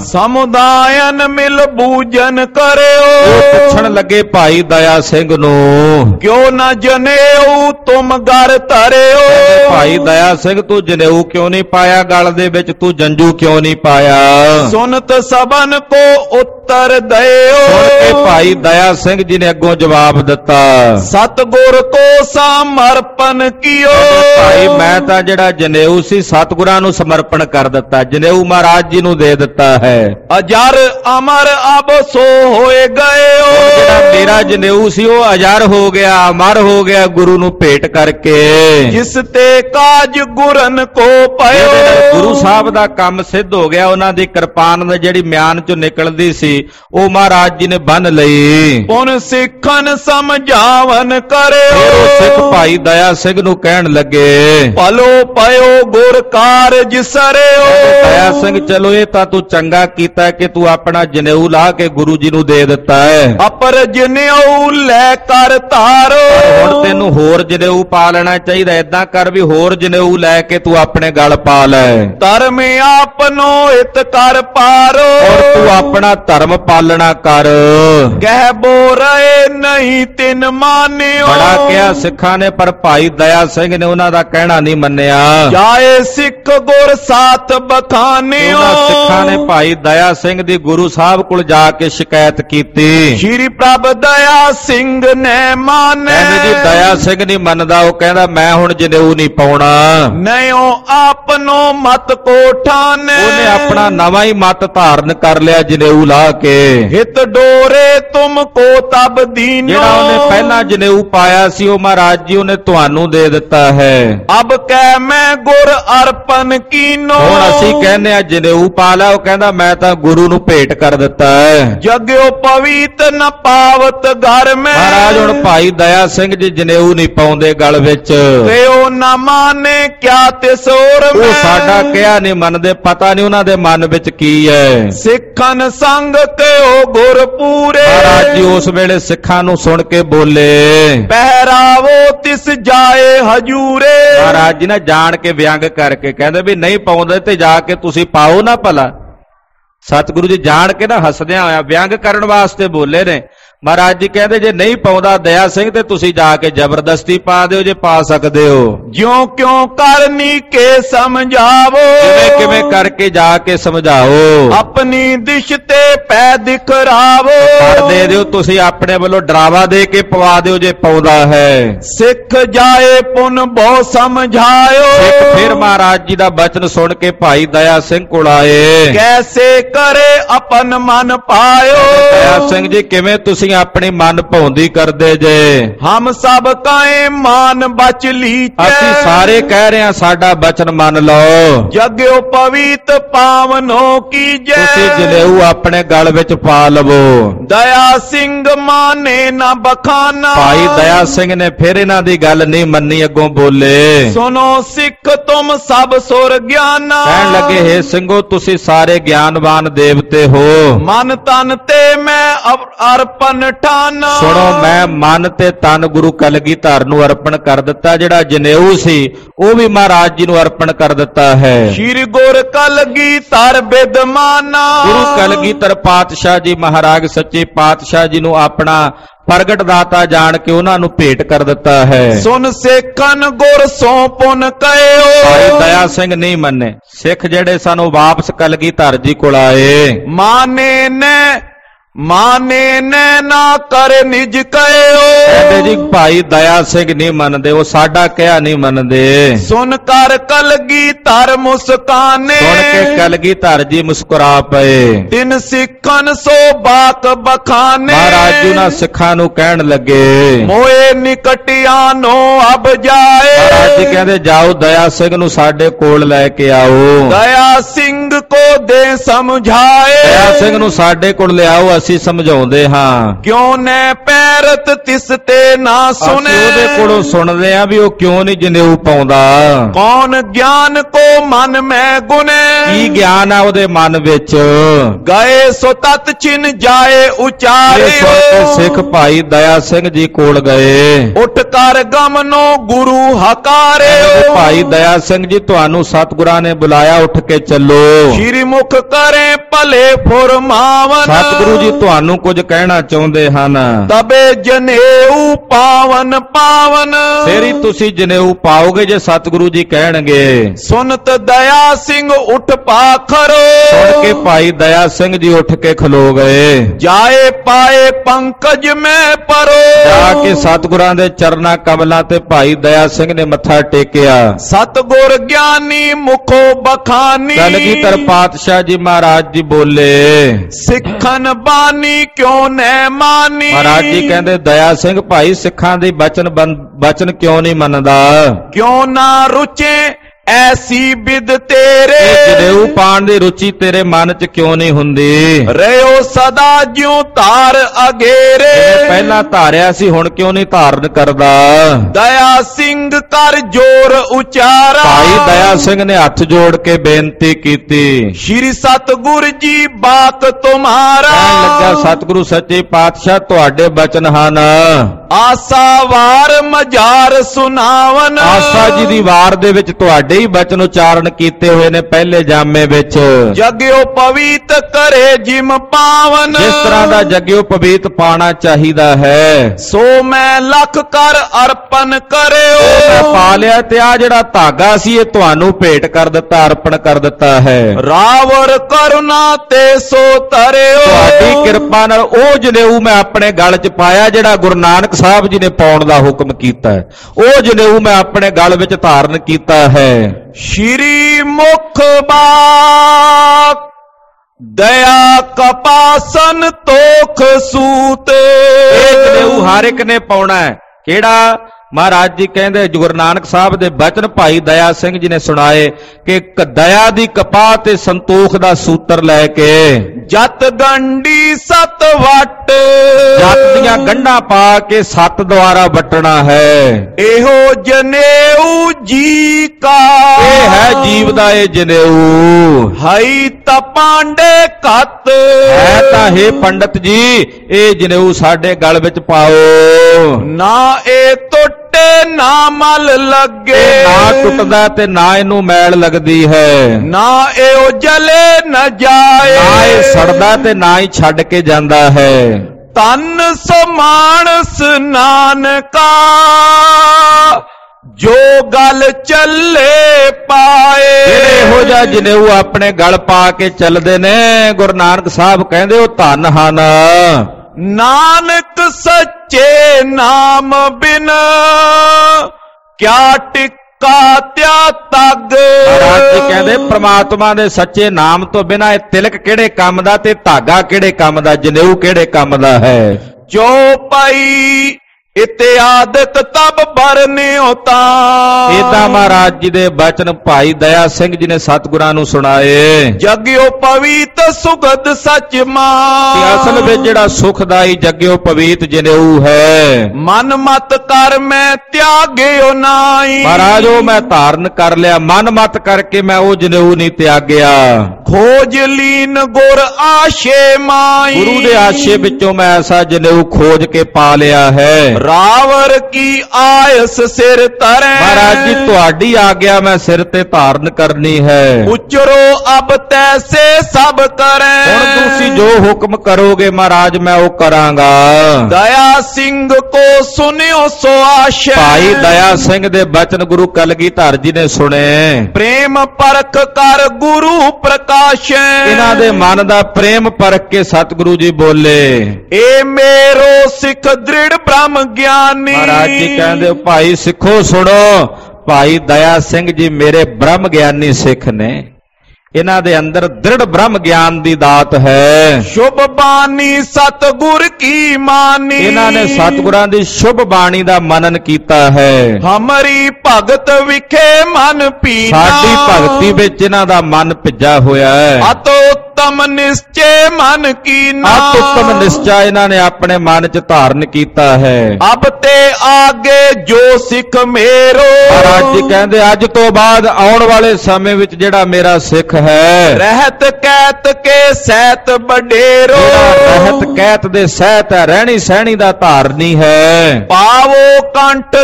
ਸਮੁਦਾਇਨ ਮਿਲ ਬੂਜਨ ਕਰਿਓ। ਉਹ ਪੁੱਛਣ ਲੱਗੇ ਭਾਈ ਦਇਆ ਸਿੰਘ ਨੂੰ ਕਿਉ ਨਾ ਜਨੇਊ ਤੁਮ ਗਰ ਧਰਿਓ। ਭਾਈ ਦਇਆ ਸਿੰਘ ਤੂੰ ਜਨੇਊ ਕਿਉਂ ਨਹੀਂ ਪਾਇਆ ਗਲ ਦੇ ਵਿੱਚ, ਤੂੰ ਜੰਜੂ ਕਿਉਂ ਨਹੀਂ ਪਾਇਆ? ਸੁਨਤ ਸਬਨ ਕੋ ਉੱਤਰ ਦਇਓ। ਸੁਣ ਕੇ ਭਾਈ ਦਇਆ ਸਿੰਘ ਜੀ ਨੇ ਅੱਗੋਂ ਜਵਾਬ ਦਿੱਤਾ, ਸਤਿਗੁਰ ਕੋ ਸਮਰਪਣ ਕੀਓ। ਭਾਈ ਮੈਂ ਤਾਂ ਜਿਹੜਾ ਜਨੇਊ ਸੀ ਸਤਿਗੁਰਾਂ ਨੂੰ ਸਮਰਪਣ ਕਰ ਦਿੱਤਾ, ਜਨੇਊ ਮਹਾਰਾਜ ਜੀ ਨੂੰ ਦੇ ਦਿੱਤਾ ਹੈ। ਅਜਰ ਅਮਰ ਅਬ ਸੋ ਹੋਏ ਗਏ। ਜਿਹੜਾ ਮੇਰਾ ਜਨੇਊ ਸੀ ਉਹ ਅਜਰ ਹੋ ਗਿਆ, ਅਮਰ ਹੋ ਗਿਆ ਗੁਰੂ ਨੂੰ ਭੇਟ ਕਰਕੇ। ਜਿਸ ਤੇ ਕਾਜ ਗੁਰਨ ਕੋ ਪਏ। ਗੁਰੂ ਸਾਹਿਬ ਦਾ ਕੰਮ ਸਿੱਧ ਹੋ ਗਿਆ, ਉਹਨਾਂ ਦੀ ਕਿਰਪਾਨ ਦੀ ਜਿਹੜੀ ਮਿਆਨ ਚੋਂ ਨਿਕਲਦੀ ਸੀ ਉਹ ਮਹਾਰਾਜ ਜੀ ਨੇ ਬੰਨ ਲਈ। ਪੁਨ ਸਿੱਖਨ ਸਮਝਾਵਨ ਕਰਿਓ। ਉਹ ਸਿੱਖ ਭਾਈ ਦਇਆ ਸਿੰਘ ਨੂੰ ਕਹਿਣ ਲੱਗੇ, ਭਲੋ ਪਇਓ ਗੁਰ ਕਾਰਜ ਸਰਿਓ। ਦਇਆ ਸਿੰਘ ਚਲੋ ਇਹ ਤਾਂ ਤੂੰ ਚੰਗਾ ਕੀਤਾ ਕਿ ਤੂੰ ਆਪਣਾ ਜਨੇਊ ਲਾ ਕੇ ਗੁਰੂ ਜੀ ਨੂੰ ਦੇ ਦਿੱਤਾ ਹੈ। ਅਪਰ ਜਨੇਊ ਲੈ ਕਰ ਧਾਰੋ। ਹੁਣ ਤੈਨੂੰ ਹੋਰ ਜਨੇਊ ਪਾ ਲੈਣਾ ਚਾਹੀਦਾ। ਏਦਾਂ ਕਰ ਵੀ ਹੋਰ ਜਨੇਊ ਲੈ ਕੇ ਤੂੰ ਆਪਣੇ ਗਲ ਪਾ ਲੈ। ਧਰਮ ਆਪਨੋ ਹਿਤ ਕਰ ਪਾਰੋ। ਔਰ ਤੂੰ ਆਪਣਾ ਧਰਮ ਪਾਲਣਾ ਕਰ। ਕਹਿ ਬੋ ਰਹੇ ਨਹੀਂ ਤਿਨ ਮਾਨਿਓ। ਬੜਾ ਕਿਹਾ ਸਿੱਖਾਂ ਨੇ, ਪਰ ਭਾਈ ਦਇਆ ਸਿੰਘ ਨੇ ਉਹਨਾਂ ਦਾ ਕਹਿਣਾ ਨਹੀਂ ਮੰਨਿਆ। ਜਾਏ ਸਿੱਖ ਗੁਰ ਸਾਥ ਬਖਾਨਿਓ। ਉਹਨਾਂ ਸਿੱਖਾਂ ਨੇ ਭਾਈ ਦਇਆ ਸਿੰਘ ਦੀ ਗੁਰੂ ਸਾਹਿਬ ਕੋਲ ਜਾ ਕੇ ਸ਼ਿਕਾਇਤ ਕੀਤੀ। ਸ਼੍ਰੀ ਪ੍ਰਭ ਦਇਆ ਸਿੰਘ ਨੇ ਮਾਨੇ। ਕਹਿੰਦੇ ਜੀ ਦਇਆ ਸਿੰਘ ਨਹੀਂ ਮੰਨਦਾ। ਉਹ ਕਹਿੰਦਾ ਮੈਂ ਹੁਣ ਜਨੇਊ ਨਹੀਂ ਪਾਉਣਾ। ਨਯੋ ਆਪਨੋ ਮਤ ਕੋ ਠਾਨੇ। ਉਹਨੇ ਆਪਣਾ ਨਵਾਂ ਹੀ ਮਤ ਧਾਰਨ ਕਰ ਲਿਆ ਜਨੇਊ ਲਾ ਕੇ। ਹਿਤ ਡੋਰੇ ਤੁਮ ਕੋ ਤਬ ਦੀਨੋ। ਜਿਹੜਾ ਉਹਨੇ ਪਹਿਲਾਂ ਜਨੇਊ ਪਾਇਆ ਸੀ ਉਹ ਮਹਾਰਾਜ ਜੀ ਉਹਨੇ ਤੁਹਾਨੂੰ ਦੇ ਦਿੱਤਾ ਹੈ। ਅਬ ਕਹਿ ਮੈਂ ਗੁਰ ਅਰਪਨ ਕੀਨੋ। ਹੁਣ ਅਸੀਂ ਕਹਿੰਦੇ ਆ ਜਨੇਊ ਪਾ ਲੈ। ਉਹ ਕਹਿੰਦਾ ਮੈਂ ਤਾਂ ਗੁਰੂ ਨੂੰ ਭੇਟ ਕਰ ਦਿੱਤਾ ਹੈ। ਜਗਿਓ ਪਵਿੱਤ ਨ ਪਾਵਤ ਘਰ ਮੈਂ। ਮਹਾਰਾਜ ਹੁਣ ਭਾਈ ਦਇਆ ਸਿੰਘ ਜੀ ਜਨੇਊ ਨਹੀਂ ਪਾਉਂਦੇ ਗਲ ਵਿੱਚ। ਤੇ ਉਹ ਨਾ ਮਾਨੇ ਕਿਆ ਤਿਸ ਔਰ ਮੈਂ। ਉਹ ਸਾਡਾ ਕਿਹਾ ਨਹੀਂ ਮੰਨਦੇ। ਪਤਾ ਨਹੀਂ ਉਹਨਾਂ ਦੇ ਮਨ ਵਿੱਚ ਕੀ ਹੈ। ਸਿੱਖਨ ਸੰਗ ਕਿਓ ਗੁਰ ਪੂਰੇ। ਮਹਾਰਾਜ ਜੀ ਉਸ ਵੇਲੇ ਸਿੱਖਾਂ ਨੂੰ ਸੁਣ ਕੇ ਬੋਲੇ, ਪਹਿਰਾਵੋ ਤਿਸ ਜਾਏ ਹਜੂਰੇ। ਮਹਾਰਾਜ ਜੀ ਨੇ ਜਾਣ ਕੇ ਵਿਅੰਗ ਕਰਕੇ ਕਹਿੰਦੇ ਵੀ ਨਹੀਂ ਪਾਉਂਦੇ ਤੇ ਜਾ ਕੇ ਤੁਸੀਂ ਪਾਓ ਨਾ ਭਲਾ। ਸਤਿਗੁਰੂ ਜੀ ਜਾਣ ਕੇ ਨਾ ਹੱਸਦਿਆਂ ਹੋਇਆ ਵਿਅੰਗ ਕਰਨ ਵਾਸਤੇ ਬੋਲੇ ਨੇ। ਮਹਾਰਾਜ ਜੀ ਕਹਿੰਦੇ ਜੇ ਨਹੀਂ ਪਾਉਂਦਾ ਦਇਆ ਸਿੰਘ ਤੇ ਤੁਸੀਂ ਜਾ ਕੇ ਜ਼ਬਰਦਸਤੀ ਪਾ ਦਿਓ ਜੇ ਪਾ ਸਕਦੇ ਹੋ। ਜਿਉਂ ਕਿਉਂ ਕਰਨੀ ਕੇ ਸਮਝਾਵੋ। ਕਿਵੇਂ ਕਿਵੇਂ ਕਰਕੇ ਜਾ ਕੇ ਸਮਝਾਓ। ਆਪਣੀ ਦਿਸ਼ ਤੇ ਪੈ ਦਿਖਰਾਵੋ। ਪਰ ਦੇ ਦਿਓ ਤੁਸੀਂ ਆਪਣੇ ਵੱਲੋਂ ਡਰਾਵਾ ਦੇ ਕੇ ਪਵਾ ਦਿਓ ਜੇ ਪਾਉਂਦਾ ਹੈ। ਸਿੱਖ ਜਾਏ ਪੁਨ ਬਹੁ ਸਮਝਾਇਓ। ਸਿੱਖ ਫਿਰ ਮਹਾਰਾਜ ਜੀ ਦਾ ਬਚਨ ਸੁਣ ਕੇ ਭਾਈ ਦਇਆ ਸਿੰਘ ਕੋਲ ਆਏ। ਕੈਸੇ ਕਰੇ ਆਪਨ ਮਨ ਪਾਇਓ। ਦਇਆ ਸਿੰਘ ਜੀ ਕਿਵੇਂ ਤੁਸੀਂ ਆਪਣੀ ਮਨ ਭਾਉਂਦੀ ਕਰਦੇ ਜੇ। ਹਮ ਸਭ ਕਾਏ ਮਾਨ ਬਚ ਲੀਚੈ। ਅਸੀਂ ਸਾਰੇ ਕਹਿ ਰਹੇ ਹਾਂ ਸਾਡਾ ਬਚਨ ਮੰਨ ਲਓ। ਜਗਿਓ ਪਵਿੱਤ ਪਾਵਨੋ ਕੀਜੈ। ਤੁਸੀਂ ਜਨੇਊ ਆਪਣੇ ਗਲ ਵਿੱਚ ਪਾ ਲਵੋ। ਦਇਆ ਸਿੰਘ ਮਾਨੇ ਨਾ ਬਖਾਨਾ। ਭਾਈ ਦਇਆ ਸਿੰਘ ਨੇ ਫਿਰ ਇਹਨਾਂ ਦੀ ਗੱਲ ਨਹੀਂ ਮੰਨੀ, ਅੱਗੋਂ ਬੋਲੇ, ਸੁਨੋ ਸਿੱਖ ਤੁਮ ਸਭ ਸੁਰ ਗਿਆਨਾ। ਕਹਿਣ ਲੱਗੇ ਹੇ ਸਿੰਘੋ ਤੁਸੀਂ ਸਾਰੇ ਗਿਆਨਵਾਨ ਦੇਵਤੇ ਹੋ। ਮਨ ਤਨ ਤੇ ਮੈਂ ਅਰਪਨ ਠਾਨਾ। ਸੁਣੋ ਮੈਂ ਮਨ ਤੇ ਤਨ ਗੁਰੂ ਕਲਗੀਧਰ ਨੂੰ ਅਰਪਣ ਕਰ ਦਿੱਤਾ। ਜਿਹੜਾ ਜਨੇਊ ਸੀ ਉਹ ਵੀ ਮਹਾਰਾਜ ਜੀ ਨੂੰ ਅਰਪਣ ਕਰ ਦਿੱਤਾ ਹੈ। ਸ਼੍ਰੀ ਗੁਰ ਕਲਗੀਧਰ ਬਿਦਮਾਨਾ। ਗੁਰੂ ਕਲਗੀਧਰ ਪਾਤਸ਼ਾਹ ਜੀ ਮਹਾਰਾਜ ਸੱਚੇ ਪਾਤਸ਼ਾਹ ਜੀ ਨੂੰ ਆਪਣਾ ਪ੍ਰਗਟ ਦਾਤਾ ਜਾਣ ਕੇ ਉਹਨਾਂ ਨੂੰ ਭੇਟ ਕਰ ਦਿੱਤਾ ਹੈ। ਸੁਨ ਸੇਖਨ ਗੁਰ ਸੋ ਪੁਨ ਕਹਿਓ। ਭਾਈ ਦਇਆ ਸਿੰਘ ਨਹੀਂ ਮੰਨੇ। ਸਿੱਖ ਜਿਹੜੇ ਸਾਨੂੰ ਵਾਪਸ ਕਲਗੀਧਰ ਜੀ ਕੋਲ ਆਏ। ਮਾਨੇ ਨੇ ਮਾਨੇ ਨੇ ਨਾ ਕਰ ਨਿਜ ਕਹਿਓ। ਕਹਿੰਦੇ ਜੀ ਭਾਈ ਦਇਆ ਸਿੰਘ ਨਹੀਂ ਮੰਨਦੇ। ਉਹ ਸਾਡਾ ਕਿਹਾ ਨਹੀਂ ਮੰਨਦੇ। ਸੁਨ ਕਰ ਕਲਗੀਧਰ ਮੁਸਕਾਨੇ। ਸੁਣ ਕੇ ਕਲਗੀਧਰ ਜੀ ਮੁਸਕਰਾ ਪਏ। ਤਿਨ ਸਿੱਖਨ ਸੋ ਬਾਕ ਬਖਾਨੇ। ਮਹਾਰਾਜ ਜੀ ਨਾ ਸਿੱਖਾਂ ਨੂੰ ਕਹਿਣ ਲੱਗੇ, ਮੋਏ ਨਿਕਟਿਆਂ ਨੋ ਅਬ ਜਾਏ। ਮਹਾਰਾਜ ਜੀ ਕਹਿੰਦੇ ਜਾਓ ਦਇਆ ਸਿੰਘ ਨੂੰ ਸਾਡੇ ਕੋਲ ਲੈ ਕੇ ਆਓ। ਦਇਆ ਸਿੰਘ ਕੋ ਦੇ ਸਮਝਾਏ। ਦਇਆ ਸਿੰਘ ਨੂੰ ਸਾਡੇ ਕੋਲ ਲਿਆਓ ਅਸੀਂ ਸਮਝਾਉਂਦੇ ਹਾਂ। ਕਿਉਂ ਨੇ ਪੈਰਤ ਤਿਸ ਤੇ ਨਾ ਸੁਨੇ। ਅਸੀਂ ਉਹਦੇ ਕੋਲੋਂ ਸੁਣਦੇ ਆਂ ਵੀ ਉਹ ਕਿਉਂ ਨਹੀਂ ਜਨੇਊ ਪਾਉਂਦਾ। ਕੌਣ ਗਿਆਨ ਕੋ ਮਨ ਮੈਂ ਗੁਨੇ। ਕੀ ਗਿਆਨ ਆ ਉਹਦੇ ਮਨ ਵਿੱਚ। ਗਏ ਸੋ ਤਤ ਚਿਨ ਜਾਏ ਉਚਾਰੇ। ਸਿੱਖ ਭਾਈ ਦਇਆ ਸਿੰਘ ਜੀ ਕੋਲ ਗਏ। ਉੱਠ ਕਰ ਗਮਨੋ ਗੁਰੂ ਹਕਾਰੇ। ਭਾਈ ਦਇਆ ਸਿੰਘ ਜੀ ਤੁਹਾਨੂੰ ਸਤਿਗੁਰਾਂ ਨੇ ਬੁਲਾਇਆ, ਉੱਠ ਕੇ ਚੱਲੋ। ਸ਼੍ਰੀ ਮੁਖ ਕਰੇ ਭਲੇ ਫੁਰਮਾਵਨ। ਸਤਿਗੁਰੂ ਜੀ ਤੁਹਾਨੂੰ ਕੁਝ ਕਹਿਣਾ ਚਾਹੁੰਦੇ ਹਨ। ਤਬੇ ਜਨੇਊ ਪਾਵਨ ਪਾਵਨ। ਫਿਰ ਹੀ ਤੁਸੀਂ ਜਨੇਊ ਪਾਓਗੇ ਜੇ ਸਤਿਗੁਰੂ ਜੀ ਕਹਿਣਗੇ। ਸੁਨਤ ਦਇਆ ਸਿੰਘ ਉੱਠ ਪਾਖਰੋ। ਸੁਣ ਕੇ ਭਾਈ ਦਇਆ ਸਿੰਘ ਜੀ ਉੱਠ ਕੇ ਖਲੋ ਗਏ। ਜਾਏ ਪਾਏ ਪੰਕਜ ਮੈਂ ਪਰੋ। ਜਾ ਕੇ ਸਤਿਗੁਰਾਂ ਦੇ ਚਰਨਾਂ ਕਮਲਾਂ ਤੇ ਭਾਈ ਦਇਆ ਸਿੰਘ ਨੇ ਮੱਥਾ ਟੇਕਿਆ। ਸਤਿਗੁਰ ਗਿਆਨੀ ਮੁਖੋ ਬਖਾਨੀ। ਕਲਗੀਧਰ ਪਾਤਸ਼ਾਹ ਜੀ ਮਹਾਰਾਜ ਜੀ ਬੋਲੇ, ਸਿੱਖਨ ਬਾਨੀ ਕਿਉਂ ਨੈ ਮਾਨੀ। ਮਹਾਰਾਜ ਜੀ ਕਹਿੰਦੇ ਦਇਆ ਸਿੰਘ ਭਾਈ ਸਿੱਖਾਂ ਦੇ ਬਚਨ ਬਚਨ ਕਿਉਂ ਨਹੀਂ ਮੰਨਦਾ। ਕਿਉਂ ਨਾ ਰੁਚੇ ਐਸੀ ਬਿਦ ਤੇਰੇ ਇਹ ਜਨੇਊ ਪਾਣ ਦੀ ਰੁਚੀ ਤੇਰੇ ਮਨ 'ਚ ਕਿਉਂ ਨਹੀਂ ਹੁੰਦੀ? ਰਹਿਓ ਸਦਾ ਜਿਉ ਧਾਰ ਅਗੇਰੇ ਇਹਨੇ ਪਹਿਲਾਂ ਧਾਰਿਆ ਸੀ, ਹੁਣ ਕਿਉਂ ਨਹੀਂ ਧਾਰਨ ਕਰਦਾ? ਦਇਆ ਸਿੰਘ ਕਰ ਜੋਰ ਉਚਾਰਾ ਭਾਈ ਦਇਆ ਸਿੰਘ ਨੇ ਹੱਥ ਜੋੜ ਕੇ ਬੇਨਤੀ ਕੀਤੀ। ਸ਼੍ਰੀ ਸਤਿਗੁਰ ਜੀ ਬਾਤ ਤੁਮਾਰਾ ਕਹਿਣ ਲੱਗਾ ਸਤਿਗੁਰੂ ਸੱਚੇ ਪਾਤਸ਼ਾਹ ਤੁਹਾਡੇ ਬਚਨ ਹਨ। ਆਸਾ ਵਾਰ ਮਝਾਰ ਸੁਨਾਵਨ ਆਸਾ ਜੀ ਦੀ ਵਾਰ ਦੇ ਵਿੱਚ ਤੁਹਾਡੇ ਹੀ ਬਚਨ ਉਚਾਰਨ ਕੀਤੇ ਹੋਏ ਨੇ ਪਹਿਲੇ ਜਾਮੇ ਵਿੱਚ। ਜਗਿਓ ਪਵਿੱਤ ਕਰੇ ਜਿਮ ਪਾਵਨ ਜਿਸ ਤਰ੍ਹਾਂ ਦਾ ਜਗਿਓ ਪਵਿੱਤ ਪਾਣਾ ਚਾਹੀਦਾ ਹੈ ਸੋ ਮੈਂ ਲੱਖ ਕਰ ਅਰਪਣ ਕਰਿਓ। ਮੈਂ ਪਾ ਲਿਆ ਤੇ ਆ ਜਿਹੜਾ ਧਾਗਾ ਸੀ ਇਹ ਤੁਹਾਨੂੰ ਭੇਟ ਕਰ ਦਿੱਤਾ, ਅਰਪਣ ਕਰ ਦਿੱਤਾ ਹੈ। ਰਾਵਰ ਕਰੁਣਾ ਤੇ ਸੋ ਤਰਿਓ ਤੁਹਾਡੀ ਕਿਰਪਾ ਨਾਲ ਉਹ ਜਨੇਊ ਮੈਂ ਆਪਣੇ ਗਲ 'ਚ ਪਾਇਆ ਜਿਹੜਾ ਗੁਰੂ ਨਾਨਕ ਸਾਹਿਬ ਜੀ ਨੇ ਪਾਉਣ ਦਾ ਹੁਕਮ ਕੀਤਾ ਹੈ। ਉਹ ਜਨੇਊ ਮੈਂ ਆਪਣੇ ਗਲ ਵਿੱਚ ਧਾਰਨ ਕੀਤਾ ਹੈ। ਸ਼੍ਰੀ ਮੁਖ ਬਾਤ ਦਇਆ ਕਪਾਸਨ ਤੋਖ ਸੂਤ ਇਹ ਜਨੇਊ ਹਰ ਇੱਕ ਨੇ ਪਾਉਣਾ ਹੈ। ਕਿਹੜਾ? ਮਹਾਰਾਜ ਜੀ ਕਹਿੰਦੇ ਗੁਰੂ ਨਾਨਕ ਸਾਹਿਬ ਦੇ ਬਚਨ ਭਾਈ ਦਇਆ ਸਿੰਘ ਜੀ ਨੇ ਸੁਣਾਏ ਕਿ ਦਇਆ ਦੀ ਕਪਾਹ ਤੇ ਸੰਤੋਖ ਦਾ ਸੂਤਰ ਲੈ ਕੇ ਜਤ ਗੰਢੀ ਸਤ ਵਟ ਜਤ ਦੀਆਂ ਗੰਢਾਂ ਪਾ ਕੇ ਸੱਤ ਦੁਆਰਾ ਵੱਟਣਾ ਹੈ। ਇਹੋ ਜਨੇਊ ਜੀ ਕਾ ਇਹ ਹੈ ਜੀਵ ਦਾ ਇਹ ਜਨੇਊ। ਹਈ ਤਪਾਂਡੇ ਕਤ ਹੈ ਤਾਂ ਹੈ ਪੰਡਤ ਜੀ ਇਹ ਜਨੇਊ ਸਾਡੇ ਗਲ ਵਿੱਚ ਪਾਓ। ਨਾ ਇਹ ਟੁੱਟੇ ਨਾ ਮਲ ਲੱਗੇ ਨਾ ਟੁੱਟਦਾ ਤੇ ਨਾ ਇਹਨੂੰ ਮੈਲ ਲੱਗਦੀ ਹੈ। ਨਾ ਇਹ ਜਲੇ ਨਾ ਜਾਏ ਨਾ ਇਹ ਸੜਦਾ ਤੇ ਨਾ ਹੀ ਛੱਡ ਕੇ ਜਾਂਦਾ ਹੈ। ਤਨ ਸਮਾਨਸ ਨਾਨਕਾ ਜੋ ਗਲ ਚੱਲੇ ਪਾਏ। ਜਿਹੜੇ ਇਹੋ ਜਿਹਾ ਜਨੇਊ ਆਪਣੇ ਗਲ ਪਾ ਕੇ ਚੱਲਦੇ ਨੇ ਗੁਰੂ ਨਾਨਕ ਸਾਹਿਬ ਕਹਿੰਦੇ ਉਹ ਧਨ ਹਨ। ਨਾਨਕ ਸੱਚੇ ਨਾਮ ਬਿਨ ਕਿਆ ਟਿਕਾ ਤਿਆ ਤਗ। ਮਹਾਰਾਜ ਜੀ ਕਹਿੰਦੇ ਪ੍ਰਮਾਤਮਾ ਦੇ ਸੱਚੇ ਨਾਮ ਤੋਂ ਬਿਨਾਂ ਇਹ ਤਿਲਕ ਕਿਹੜੇ ਕੰਮ ਦਾ ਤੇ ਧਾਗਾ ਕਿਹੜੇ ਕੰਮ ਦਾ, ਜਨੇਊ ਕਿਹੜੇ ਕੰਮ ਦਾ ਹੈ। ਜੋ ਪਈ ਇਤਿਆਦਤ ਤਬ ਬਰਨਿਓ ਤਾਂ। ਏਦਾਂ ਮਹਾਰਾਜ ਜੀ ਦੇ ਬਚਨ ਭਾਈ ਦਇਆ ਸਿੰਘ ਜੀ ਨੇ ਸਤਿਗੁਰਾਂ ਨੂੰ ਸੁਣਾਏ। ਜਗਿਓ ਪਵਿੱਤ ਸੁਗਧ ਸਚ ਮਾਨ ਤੇ ਅਸਲ ਵਿੱਚ ਜਿਹੜਾ ਸੁਖਦਾਈ ਜਗਿਓ ਪਵਿੱਤ ਜਨੇਊ ਹੈ। ਮਨ ਮਤ ਕਰ ਮੈਂ ਤਿਆਗਿਓ ਨਾਈ। ਮਹਾਰਾਜ ਉਹ ਮੈਂ ਧਾਰਨ ਕਰ ਲਿਆ, ਮਨ ਮਤ ਕਰਕੇ ਮੈਂ ਉਹ ਜਨੇਊ ਨਹੀਂ ਤਿਆਗਿਆ। ਖੋਜ ਲੀਨ ਗੁਰ ਆਸ਼ੇ ਮਾਈ। ਗੁਰੂ ਦੇ ਆਸ਼ੇ ਵਿੱਚੋਂ ਮੈਂ ਐਸਾ ਜਨੇਊ ਖੋਜ ਕੇ ਪਾ ਲਿਆ ਹੈ। ਰਾਵਰ ਕੀ ਆਇਸ ਸਿਰ ਧਰੈ। ਮਹਾਰਾਜ ਜੀ ਤੁਹਾਡੀ ਆਗਿਆ ਮੈਂ ਸਿਰ ਤੇ ਧਾਰਨ ਕਰਨੀ ਹੈ। ਉਚਰੋ ਅਬ ਤੈਸੇ ਸਭ ਕਰੈ। ਹੁਣ ਤੁਸੀਂ ਜੋ ਹੁਕਮ ਕਰੋਗੇ ਮਹਾਰਾਜ ਮੈਂ ਉਹ ਕਰਾਂਗਾ। ਦਇਆ ਸਿੰਘ ਕੋ ਸੁਨਿਓ ਸੋ ਆਸ਼ੈ। ਭਾਈ ਦਇਆ ਸਿੰਘ ਦੇ ਬਚਨ ਗੁਰੂ ਕਲਗੀਧਰ ਜੀ ਨੇ ਸੁਣੇ। ਪ੍ਰੇਮ ਪਰਖ ਕਰ ਗੁਰੂ ਪ੍ਰਕਾਸ਼ੈ। ਇਹਨਾਂ ਦੇ ਮਨ ਦਾ ਪ੍ਰੇਮ ਪਰਖ ਕੇ ਸਤਿਗੁਰੂ ਜੀ ਬੋਲੇ। ਏ ਮੇਰੋ ਸਿੱਖ ਦ੍ਰਿੜ ਬ੍ਰਹਮ ਗਿਆਨੀ। ਮਹਾਰਾਜ ਜੀ ਕਹਿੰਦੇ ਭਾਈ ਸਿੱਖੋ ਸੁਣੋ, ਭਾਈ ਦਇਆ ਸਿੰਘ ਜੀ ਮੇਰੇ ਬ੍ਰਹਮ ਗਿਆਨੀ ਸਿੱਖ ਨੇ। ਇਹਨਾਂ ਦੇ ਅੰਦਰ ਦ੍ਰਿੜ ਬ੍ਰਹਮ ਗਿਆਨ ਦੀ ਦਾਤ ਹੈ। ਸ਼ੁਭ ਬਾਣੀ ਸਤਿਗੁਰ ਕੀ ਮਾਨੀ। ਇਹਨਾਂ ਨੇ ਸਤਿਗੁਰਾਂ ਦੀ ਸ਼ੁਭ ਬਾਣੀ ਦਾ ਮਨਨ ਕੀਤਾ ਹੈ। ਹਮਰੀ ਭਗਤ ਵਿਖੇ ਮਨ ਪੀਨਾ। ਸਾਡੀ ਭਗਤੀ ਵਿੱਚ ਇਹਨਾਂ ਦਾ ਮਨ ਭਿੱਜਾ ਹੋਇਆ ਹੈ। ਅਤ ਉੱਤਮ ਨਿਸ਼ਚੈ ਮਨ ਕੀਨਾ। ਅਤ ਉੱਤਮ ਨਿਸ਼ਚਾ ਇਹਨਾਂ ਨੇ ਆਪਣੇ ਮਨ 'ਚ ਧਾਰਨ ਕੀਤਾ ਹੈ। ਅਬ ਤੇ ਆਗੇ ਜੋ ਸਿੱਖ ਮੇਰੋ। ਮਹਾਰਾਜ ਜੀ ਕਹਿੰਦੇ ਅੱਜ ਤੋਂ ਬਾਅਦ ਆਉਣ ਵਾਲੇ ਸਮੇਂ ਵਿੱਚ ਜਿਹੜਾ ਮੇਰਾ ਸਿੱਖ ਹੈ ਰਹਿਤ ਕਹਿਤ ਕੇ ਸਹਿਤ ਬਡੇਰੋ। ਰਹਿਤ ਕਹਿਤ ਦੇ ਸਹਿਤ ਹੈ, ਰਹਿਣੀ ਸਹਿਣੀ ਦਾ ਧਾਰਨੀ ਹੈ। ਪਾਵੋ ਕੰਠ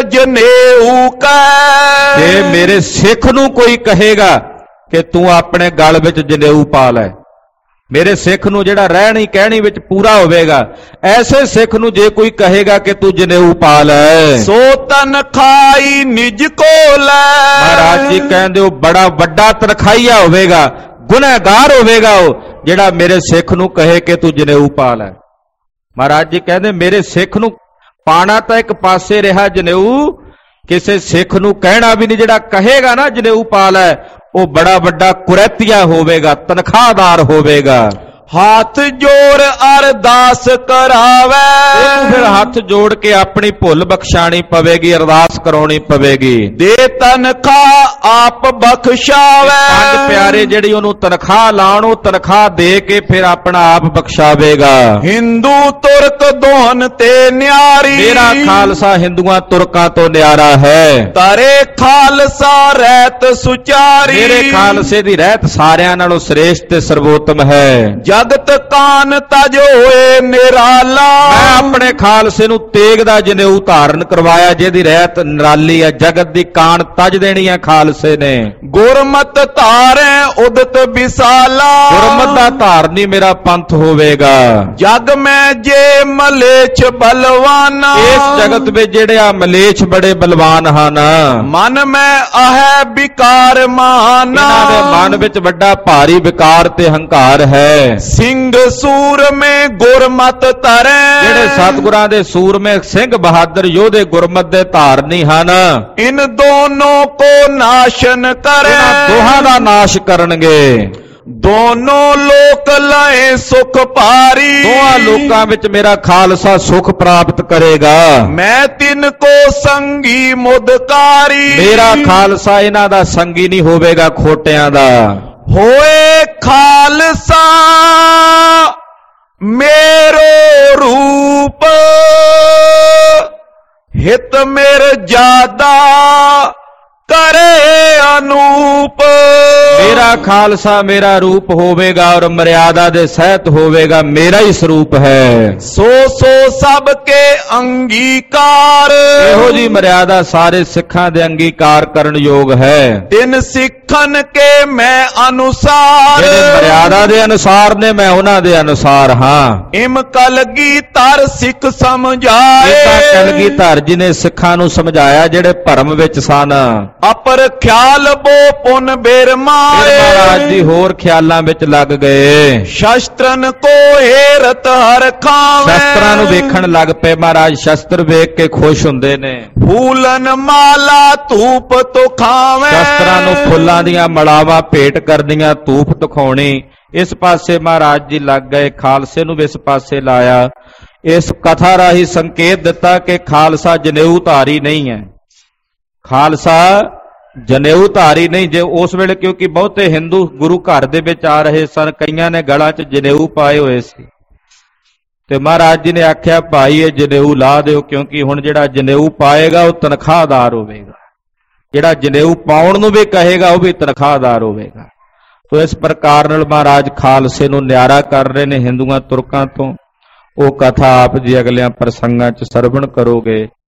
ਜਨੇਊ ਕੈ। ਤੇ ਮੇਰੇ ਸਿੱਖ ਨੂੰ ਕੋਈ ਕਹੇਗਾ ਕਿ ਤੂੰ ਆਪਣੇ ਗਲ ਵਿੱਚ ਜਨੇਊ ਪਾ ਲੈ, ਮੇਰੇ ਸਿੱਖ ਨੂੰ ਜਿਹੜਾ ਰਹਿਣੀ ਕਹਿਣੀ ਵਿੱਚ ਪੂਰਾ ਹੋਵੇਗਾ, ਐਸੇ ਸਿੱਖ ਨੂੰ ਜੇ ਕੋਈ ਕਹੇਗਾ ਕਿ ਤੂੰ ਜਨੇਊ ਪਾ ਲੈ ਸੋ ਤਨ ਖਾਈ ਨਿਜ ਕੋ ਲੈ। ਮਹਾਰਾਜ ਜੀ ਕਹਿੰਦੇ ਉਹ ਬੜਾ ਵੱਡਾ ਤਨਖਾਹੀਆ ਹੋਵੇਗਾ, ਗੁਨਹਗਾਰ ਹੋਵੇਗਾ ਉਹ ਜਿਹੜਾ ਮੇਰੇ ਸਿੱਖ ਨੂੰ ਕਹੇ ਕਿ ਤੂੰ ਜਨੇਊ ਪਾ ਲੈ। ਮਹਾਰਾਜ ਜੀ ਕਹਿੰਦੇ ਮੇਰੇ ਸਿੱਖ ਨੂੰ ਪਾਣਾ ਤਾਂ ਇੱਕ ਪਾਸੇ ਰਿਹਾ ਜਨੇਊ, ਕਿਸੇ ਸਿੱਖ ਨੂੰ ਕਹਿਣਾ ਵੀ ਨਹੀਂ। ਜਿਹੜਾ ਕਹੇਗਾ ਨਾ ਜਨੇਊ ਪਾ ਲੈ ਉਹ ਬੜਾ ਵੱਡਾ ਕੁਰੈਤੀਆ ਹੋਵੇਗਾ, ਤਨਖਾਹਦਾਰ ਹੋਵੇਗਾ। ਹੱਥ ਜੋੜ ਅਰਦਾਸ ਕਰਾਵੇ। ਉਹਨੂੰ ਫਿਰ ਹੱਥ ਜੋੜ ਕੇ ਆਪਣੀ ਭੁੱਲ ਬਖਸ਼ਾਣੀ ਪਵੇਗੀ, ਅਰਦਾਸ ਕਰਾਉਣੀ ਪਵੇਗੀ। ਦੇ ਤਨਖਾਹ ਆਪ ਬਖਸ਼ਾਵੇ। ਪੰਜ ਪਿਆਰੇ ਜਿਹੜੀ ਉਹਨੂੰ ਤਨਖਾਹ ਲਾਉਣ, ਉਹ ਤਨਖਾਹ ਦੇ ਕੇ ਫਿਰ ਆਪਣਾ ਆਪ ਬਖਸ਼ਾਵੇਗਾ। ਹਿੰਦੂ ਤੁਰਕ ਦੋਨ ਤੇ ਨਿਆਰੀ, ਮੇਰਾ ਖਾਲਸਾ ਹਿੰਦੂਆਂ ਤੁਰਕਾਂ ਤੋਂ ਨਿਆਰਾ ਹੈ। ਤਰੇ ਖਾਲਸਾ ਰਹਿਤ ਸੁਚਾਰੀ, ਮੇਰੇ ਖਾਲਸੇ ਦੀ ਰਹਿਤ ਸਾਰਿਆਂ ਨਾਲੋਂ ਸ੍ਰੇਸ਼ਟ ਤੇ ਸਰਵੋਤਮ ਹੈ। ਜਗਤ ਕਾਨ ਤਜ ਹੋਏ ਨਿਰਾਲਾ, ਮੈਂ ਆਪਣੇ ਖਾਲਸੇ ਨੂੰ ਤੇਗ ਦਾ ਜਨੇਊ ਧਾਰਨ ਕਰਵਾਇਆ, ਜਿਹਦੀ ਰਹਿਤ ਨਿਰਾਲੀ ਹੈ। ਜਗਤ ਦੀ ਕਾਨ ਤਜ ਦੇਣੀ ਹੈ ਖਾਲਸੇ ਨੇ। ਗੁਰਮਤ ਧਾਰੇ ਉਦਤ ਵਿਸਾਲਾ, ਗੁਰਮਤ ਦਾ ਧਾਰਨੀ ਮੇਰਾ ਪੰਥ ਹੋਵੇਗਾ। ਜਗ ਮੈਂ ਜੇ ਮਲੇਛ ਬਲਵਾਨਾ, ਇਸ ਜਗਤ ਵਿੱਚ ਜਿਹੜੇ ਆ ਮਲੇਛ ਬੜੇ ਬਲਵਾਨ ਹਨ। ਮਨ ਮੈਂ ਅਹੈ ਵਿਕਾਰ ਮਾਨਾ, ਇਹਨਾਂ ਦੇ ਮਨ ਵਿੱਚ ਵੱਡਾ ਭਾਰੀ ਵਿਕਾਰ ਤੇ ਹੰਕਾਰ ਹੈ। ਸਿੰਘ ਸੂਰ ਮੈਂ ਗੁਰਮਤ ਧਰੇ, ਜਿਹੜੇ ਸਤਿਗੁਰਾਂ ਦੇ ਸੂਰਮੇ ਸਿੰਘ ਬਹਾਦਰ ਯੋਧੇ ਗੁਰਮਤ ਦੇ ਧਾਰਨੀ ਹਨ। ਇਨ ਦੋਨੋਂ ਕੋ ਨਾਸ਼ਨ ਕਰੇ, ਇਹਨਾਂ ਦੋਹਾਂ ਦਾ ਨਾਸ਼ ਕਰਨਗੇ। ਦੋਨੋਂ ਲੋਕ ਲਏ ਸੁਖ ਭਾਰੀ, ਦੋਹਾਂ ਲੋਕਾਂ ਵਿੱਚ ਮੇਰਾ ਖਾਲਸਾ ਸੁਖ ਪ੍ਰਾਪਤ ਕਰੇਗਾ। ਮੈਂ ਤਿੰਨ ਕੋ ਸੰਗੀ ਮੁਦਕਾਰੀ, ਮੇਰਾ ਖਾਲਸਾ ਇਹਨਾਂ ਦਾ ਸੰਗੀ ਨਹੀਂ ਹੋਵੇਗਾ, ਖੋਟਿਆਂ ਦਾ। ਹੋਏ ਖਾਲਸਾ ਮੇਰੋ ਰੂਪ, ਹਿਤ ਮੇਰ ਜਾਦਾ ਕਰੇ ਅਨੂਪ। ਮੇਰਾ ਖਾਲਸਾ ਮੇਰਾ ਰੂਪ ਹੋਵੇਗਾ ਔਰ ਮਰਿਆਦਾ ਦੇ ਸਹਿਤ ਹੋਵੇਗਾ, ਮੇਰਾ ਹੀ ਸਰੂਪ ਹੈ। ਸੋ ਸੋ ਸਭ ਕੇ ਅੰਗੀਕਾਰ, ਇਹੋ ਜੀ ਮਰਿਆਦਾ ਸਾਰੇ ਸਿੱਖਾਂ ਦੇ ਅੰਗੀਕਾਰ ਕਰਨ ਯੋਗ ਹੈ। ਤਿੰਨ ਸਿੱਖਨ ਕੇ ਮੈਂ ਅਨੁਸਾਰ, ਜਿਹੜੇ ਮਰਿਆਦਾ ਦੇ ਅਨੁਸਾਰ ਨੇ ਮੈਂ ਉਹਨਾਂ ਦੇ ਅਨੁਸਾਰ ਹਾਂ। ਇਮ ਕਲਗੀ ਧਰ ਸਿੱਖ ਸਮਝਾਏ, ਇਹ ਤਾਂ ਕਲਗੀਧਰ ਜੀ ਨੇ ਸਿੱਖਾਂ ਨੂੰ ਸਮਝਾਇਆ ਜਿਹੜੇ ਭਰਮ ਵਿੱਚ ਸਨ। ਅਪਰ ਖਿਆਲ ਬੋ ਪੁਨ ਬੇਰ ਮਾਰੇ, ਮਹਾਰਾਜ ਜੀ ਹੋਰ ਖਿਆਲਾਂ ਵਿੱਚ ਲੱਗ ਗਏ। ਸ਼ਸਤਰਨ ਕੋ ਹੇਰਤ ਹਰ ਖਾਵੇ, ਸ਼ਸਤਰਾਂ ਨੂੰ ਵੇਖਣ ਲੱਗ ਪਏ। ਮਹਾਰਾਜ ਸ਼ਸਤਰ ਵੇਖ ਕੇ ਖੁਸ਼ ਹੁੰਦੇ ਨੇ। ਫੂਲਨ ਮਾਲਾ ਧੂਪ ਤੋ ਖਾਵੇ, ਸ਼ਸਤਰਾਂ ਨੂੰ ਫੁੱਲਾਂ ਦੀਆਂ ਮਲਾਵਾਂ ਭੇਟ ਕਰਦੀਆਂ, ਧੂਪ ਦਿਖਾਉਣੀ। ਇਸ ਪਾਸੇ ਮਹਾਰਾਜ ਜੀ ਲੱਗ ਗਏ, ਖਾਲਸੇ ਨੂੰ ਵੀ ਇਸ ਪਾਸੇ ਲਾਇਆ। ਇਸ ਕਥਾ ਰਾਹੀਂ ਸੰਕੇਤ ਦਿੱਤਾ ਕਿ ਖਾਲਸਾ ਜਨੇਊ ਧਾਰੀ ਨਹੀਂ ਹੈ। ਖਾਲਸਾ ਜਨੇਊ ਧਾਰੀ ਨਹੀਂ। ਜੇ ਉਸ ਵੇਲੇ ਕਿਉਂਕਿ ਬਹੁਤੇ ਹਿੰਦੂ ਗੁਰੂ ਘਰ ਦੇ ਵਿੱਚ ਆ ਰਹੇ ਸਨ, ਕਈਆਂ ਨੇ ਗਲਾਂ 'ਚ ਜਨੇਊ ਪਾਏ ਹੋਏ ਸੀ, ਤੇ ਮਹਾਰਾਜ ਜੀ ਨੇ ਆਖਿਆ ਭਾਈ ਇਹ ਜਨੇਊ ਲਾ ਦਿਓ, ਕਿਉਂਕਿ ਹੁਣ ਜਿਹੜਾ ਜਨੇਊ ਪਾਏਗਾ ਉਹ ਤਨਖਾਹਦਾਰ ਹੋਵੇਗਾ, ਜਿਹੜਾ ਜਨੇਊ ਪਾਉਣ ਨੂੰ ਵੀ ਕਹੇਗਾ ਉਹ ਵੀ ਤਨਖਾਹਦਾਰ ਹੋਵੇਗਾ। ਤੋ ਇਸ ਪ੍ਰਕਾਰ ਨਾਲ ਮਹਾਰਾਜ ਖਾਲਸੇ ਨੂੰ ਨਿਆਰਾ ਕਰ ਰਹੇ ਨੇ ਹਿੰਦੂਆਂ ਤੁਰਕਾਂ ਤੋਂ। ਉਹ ਕਥਾ ਆਪ ਜੀ ਅਗਲਿਆਂ ਪ੍ਰਸੰਗਾਂ 'ਚ ਸਰਵਣ ਕਰੋਗੇ।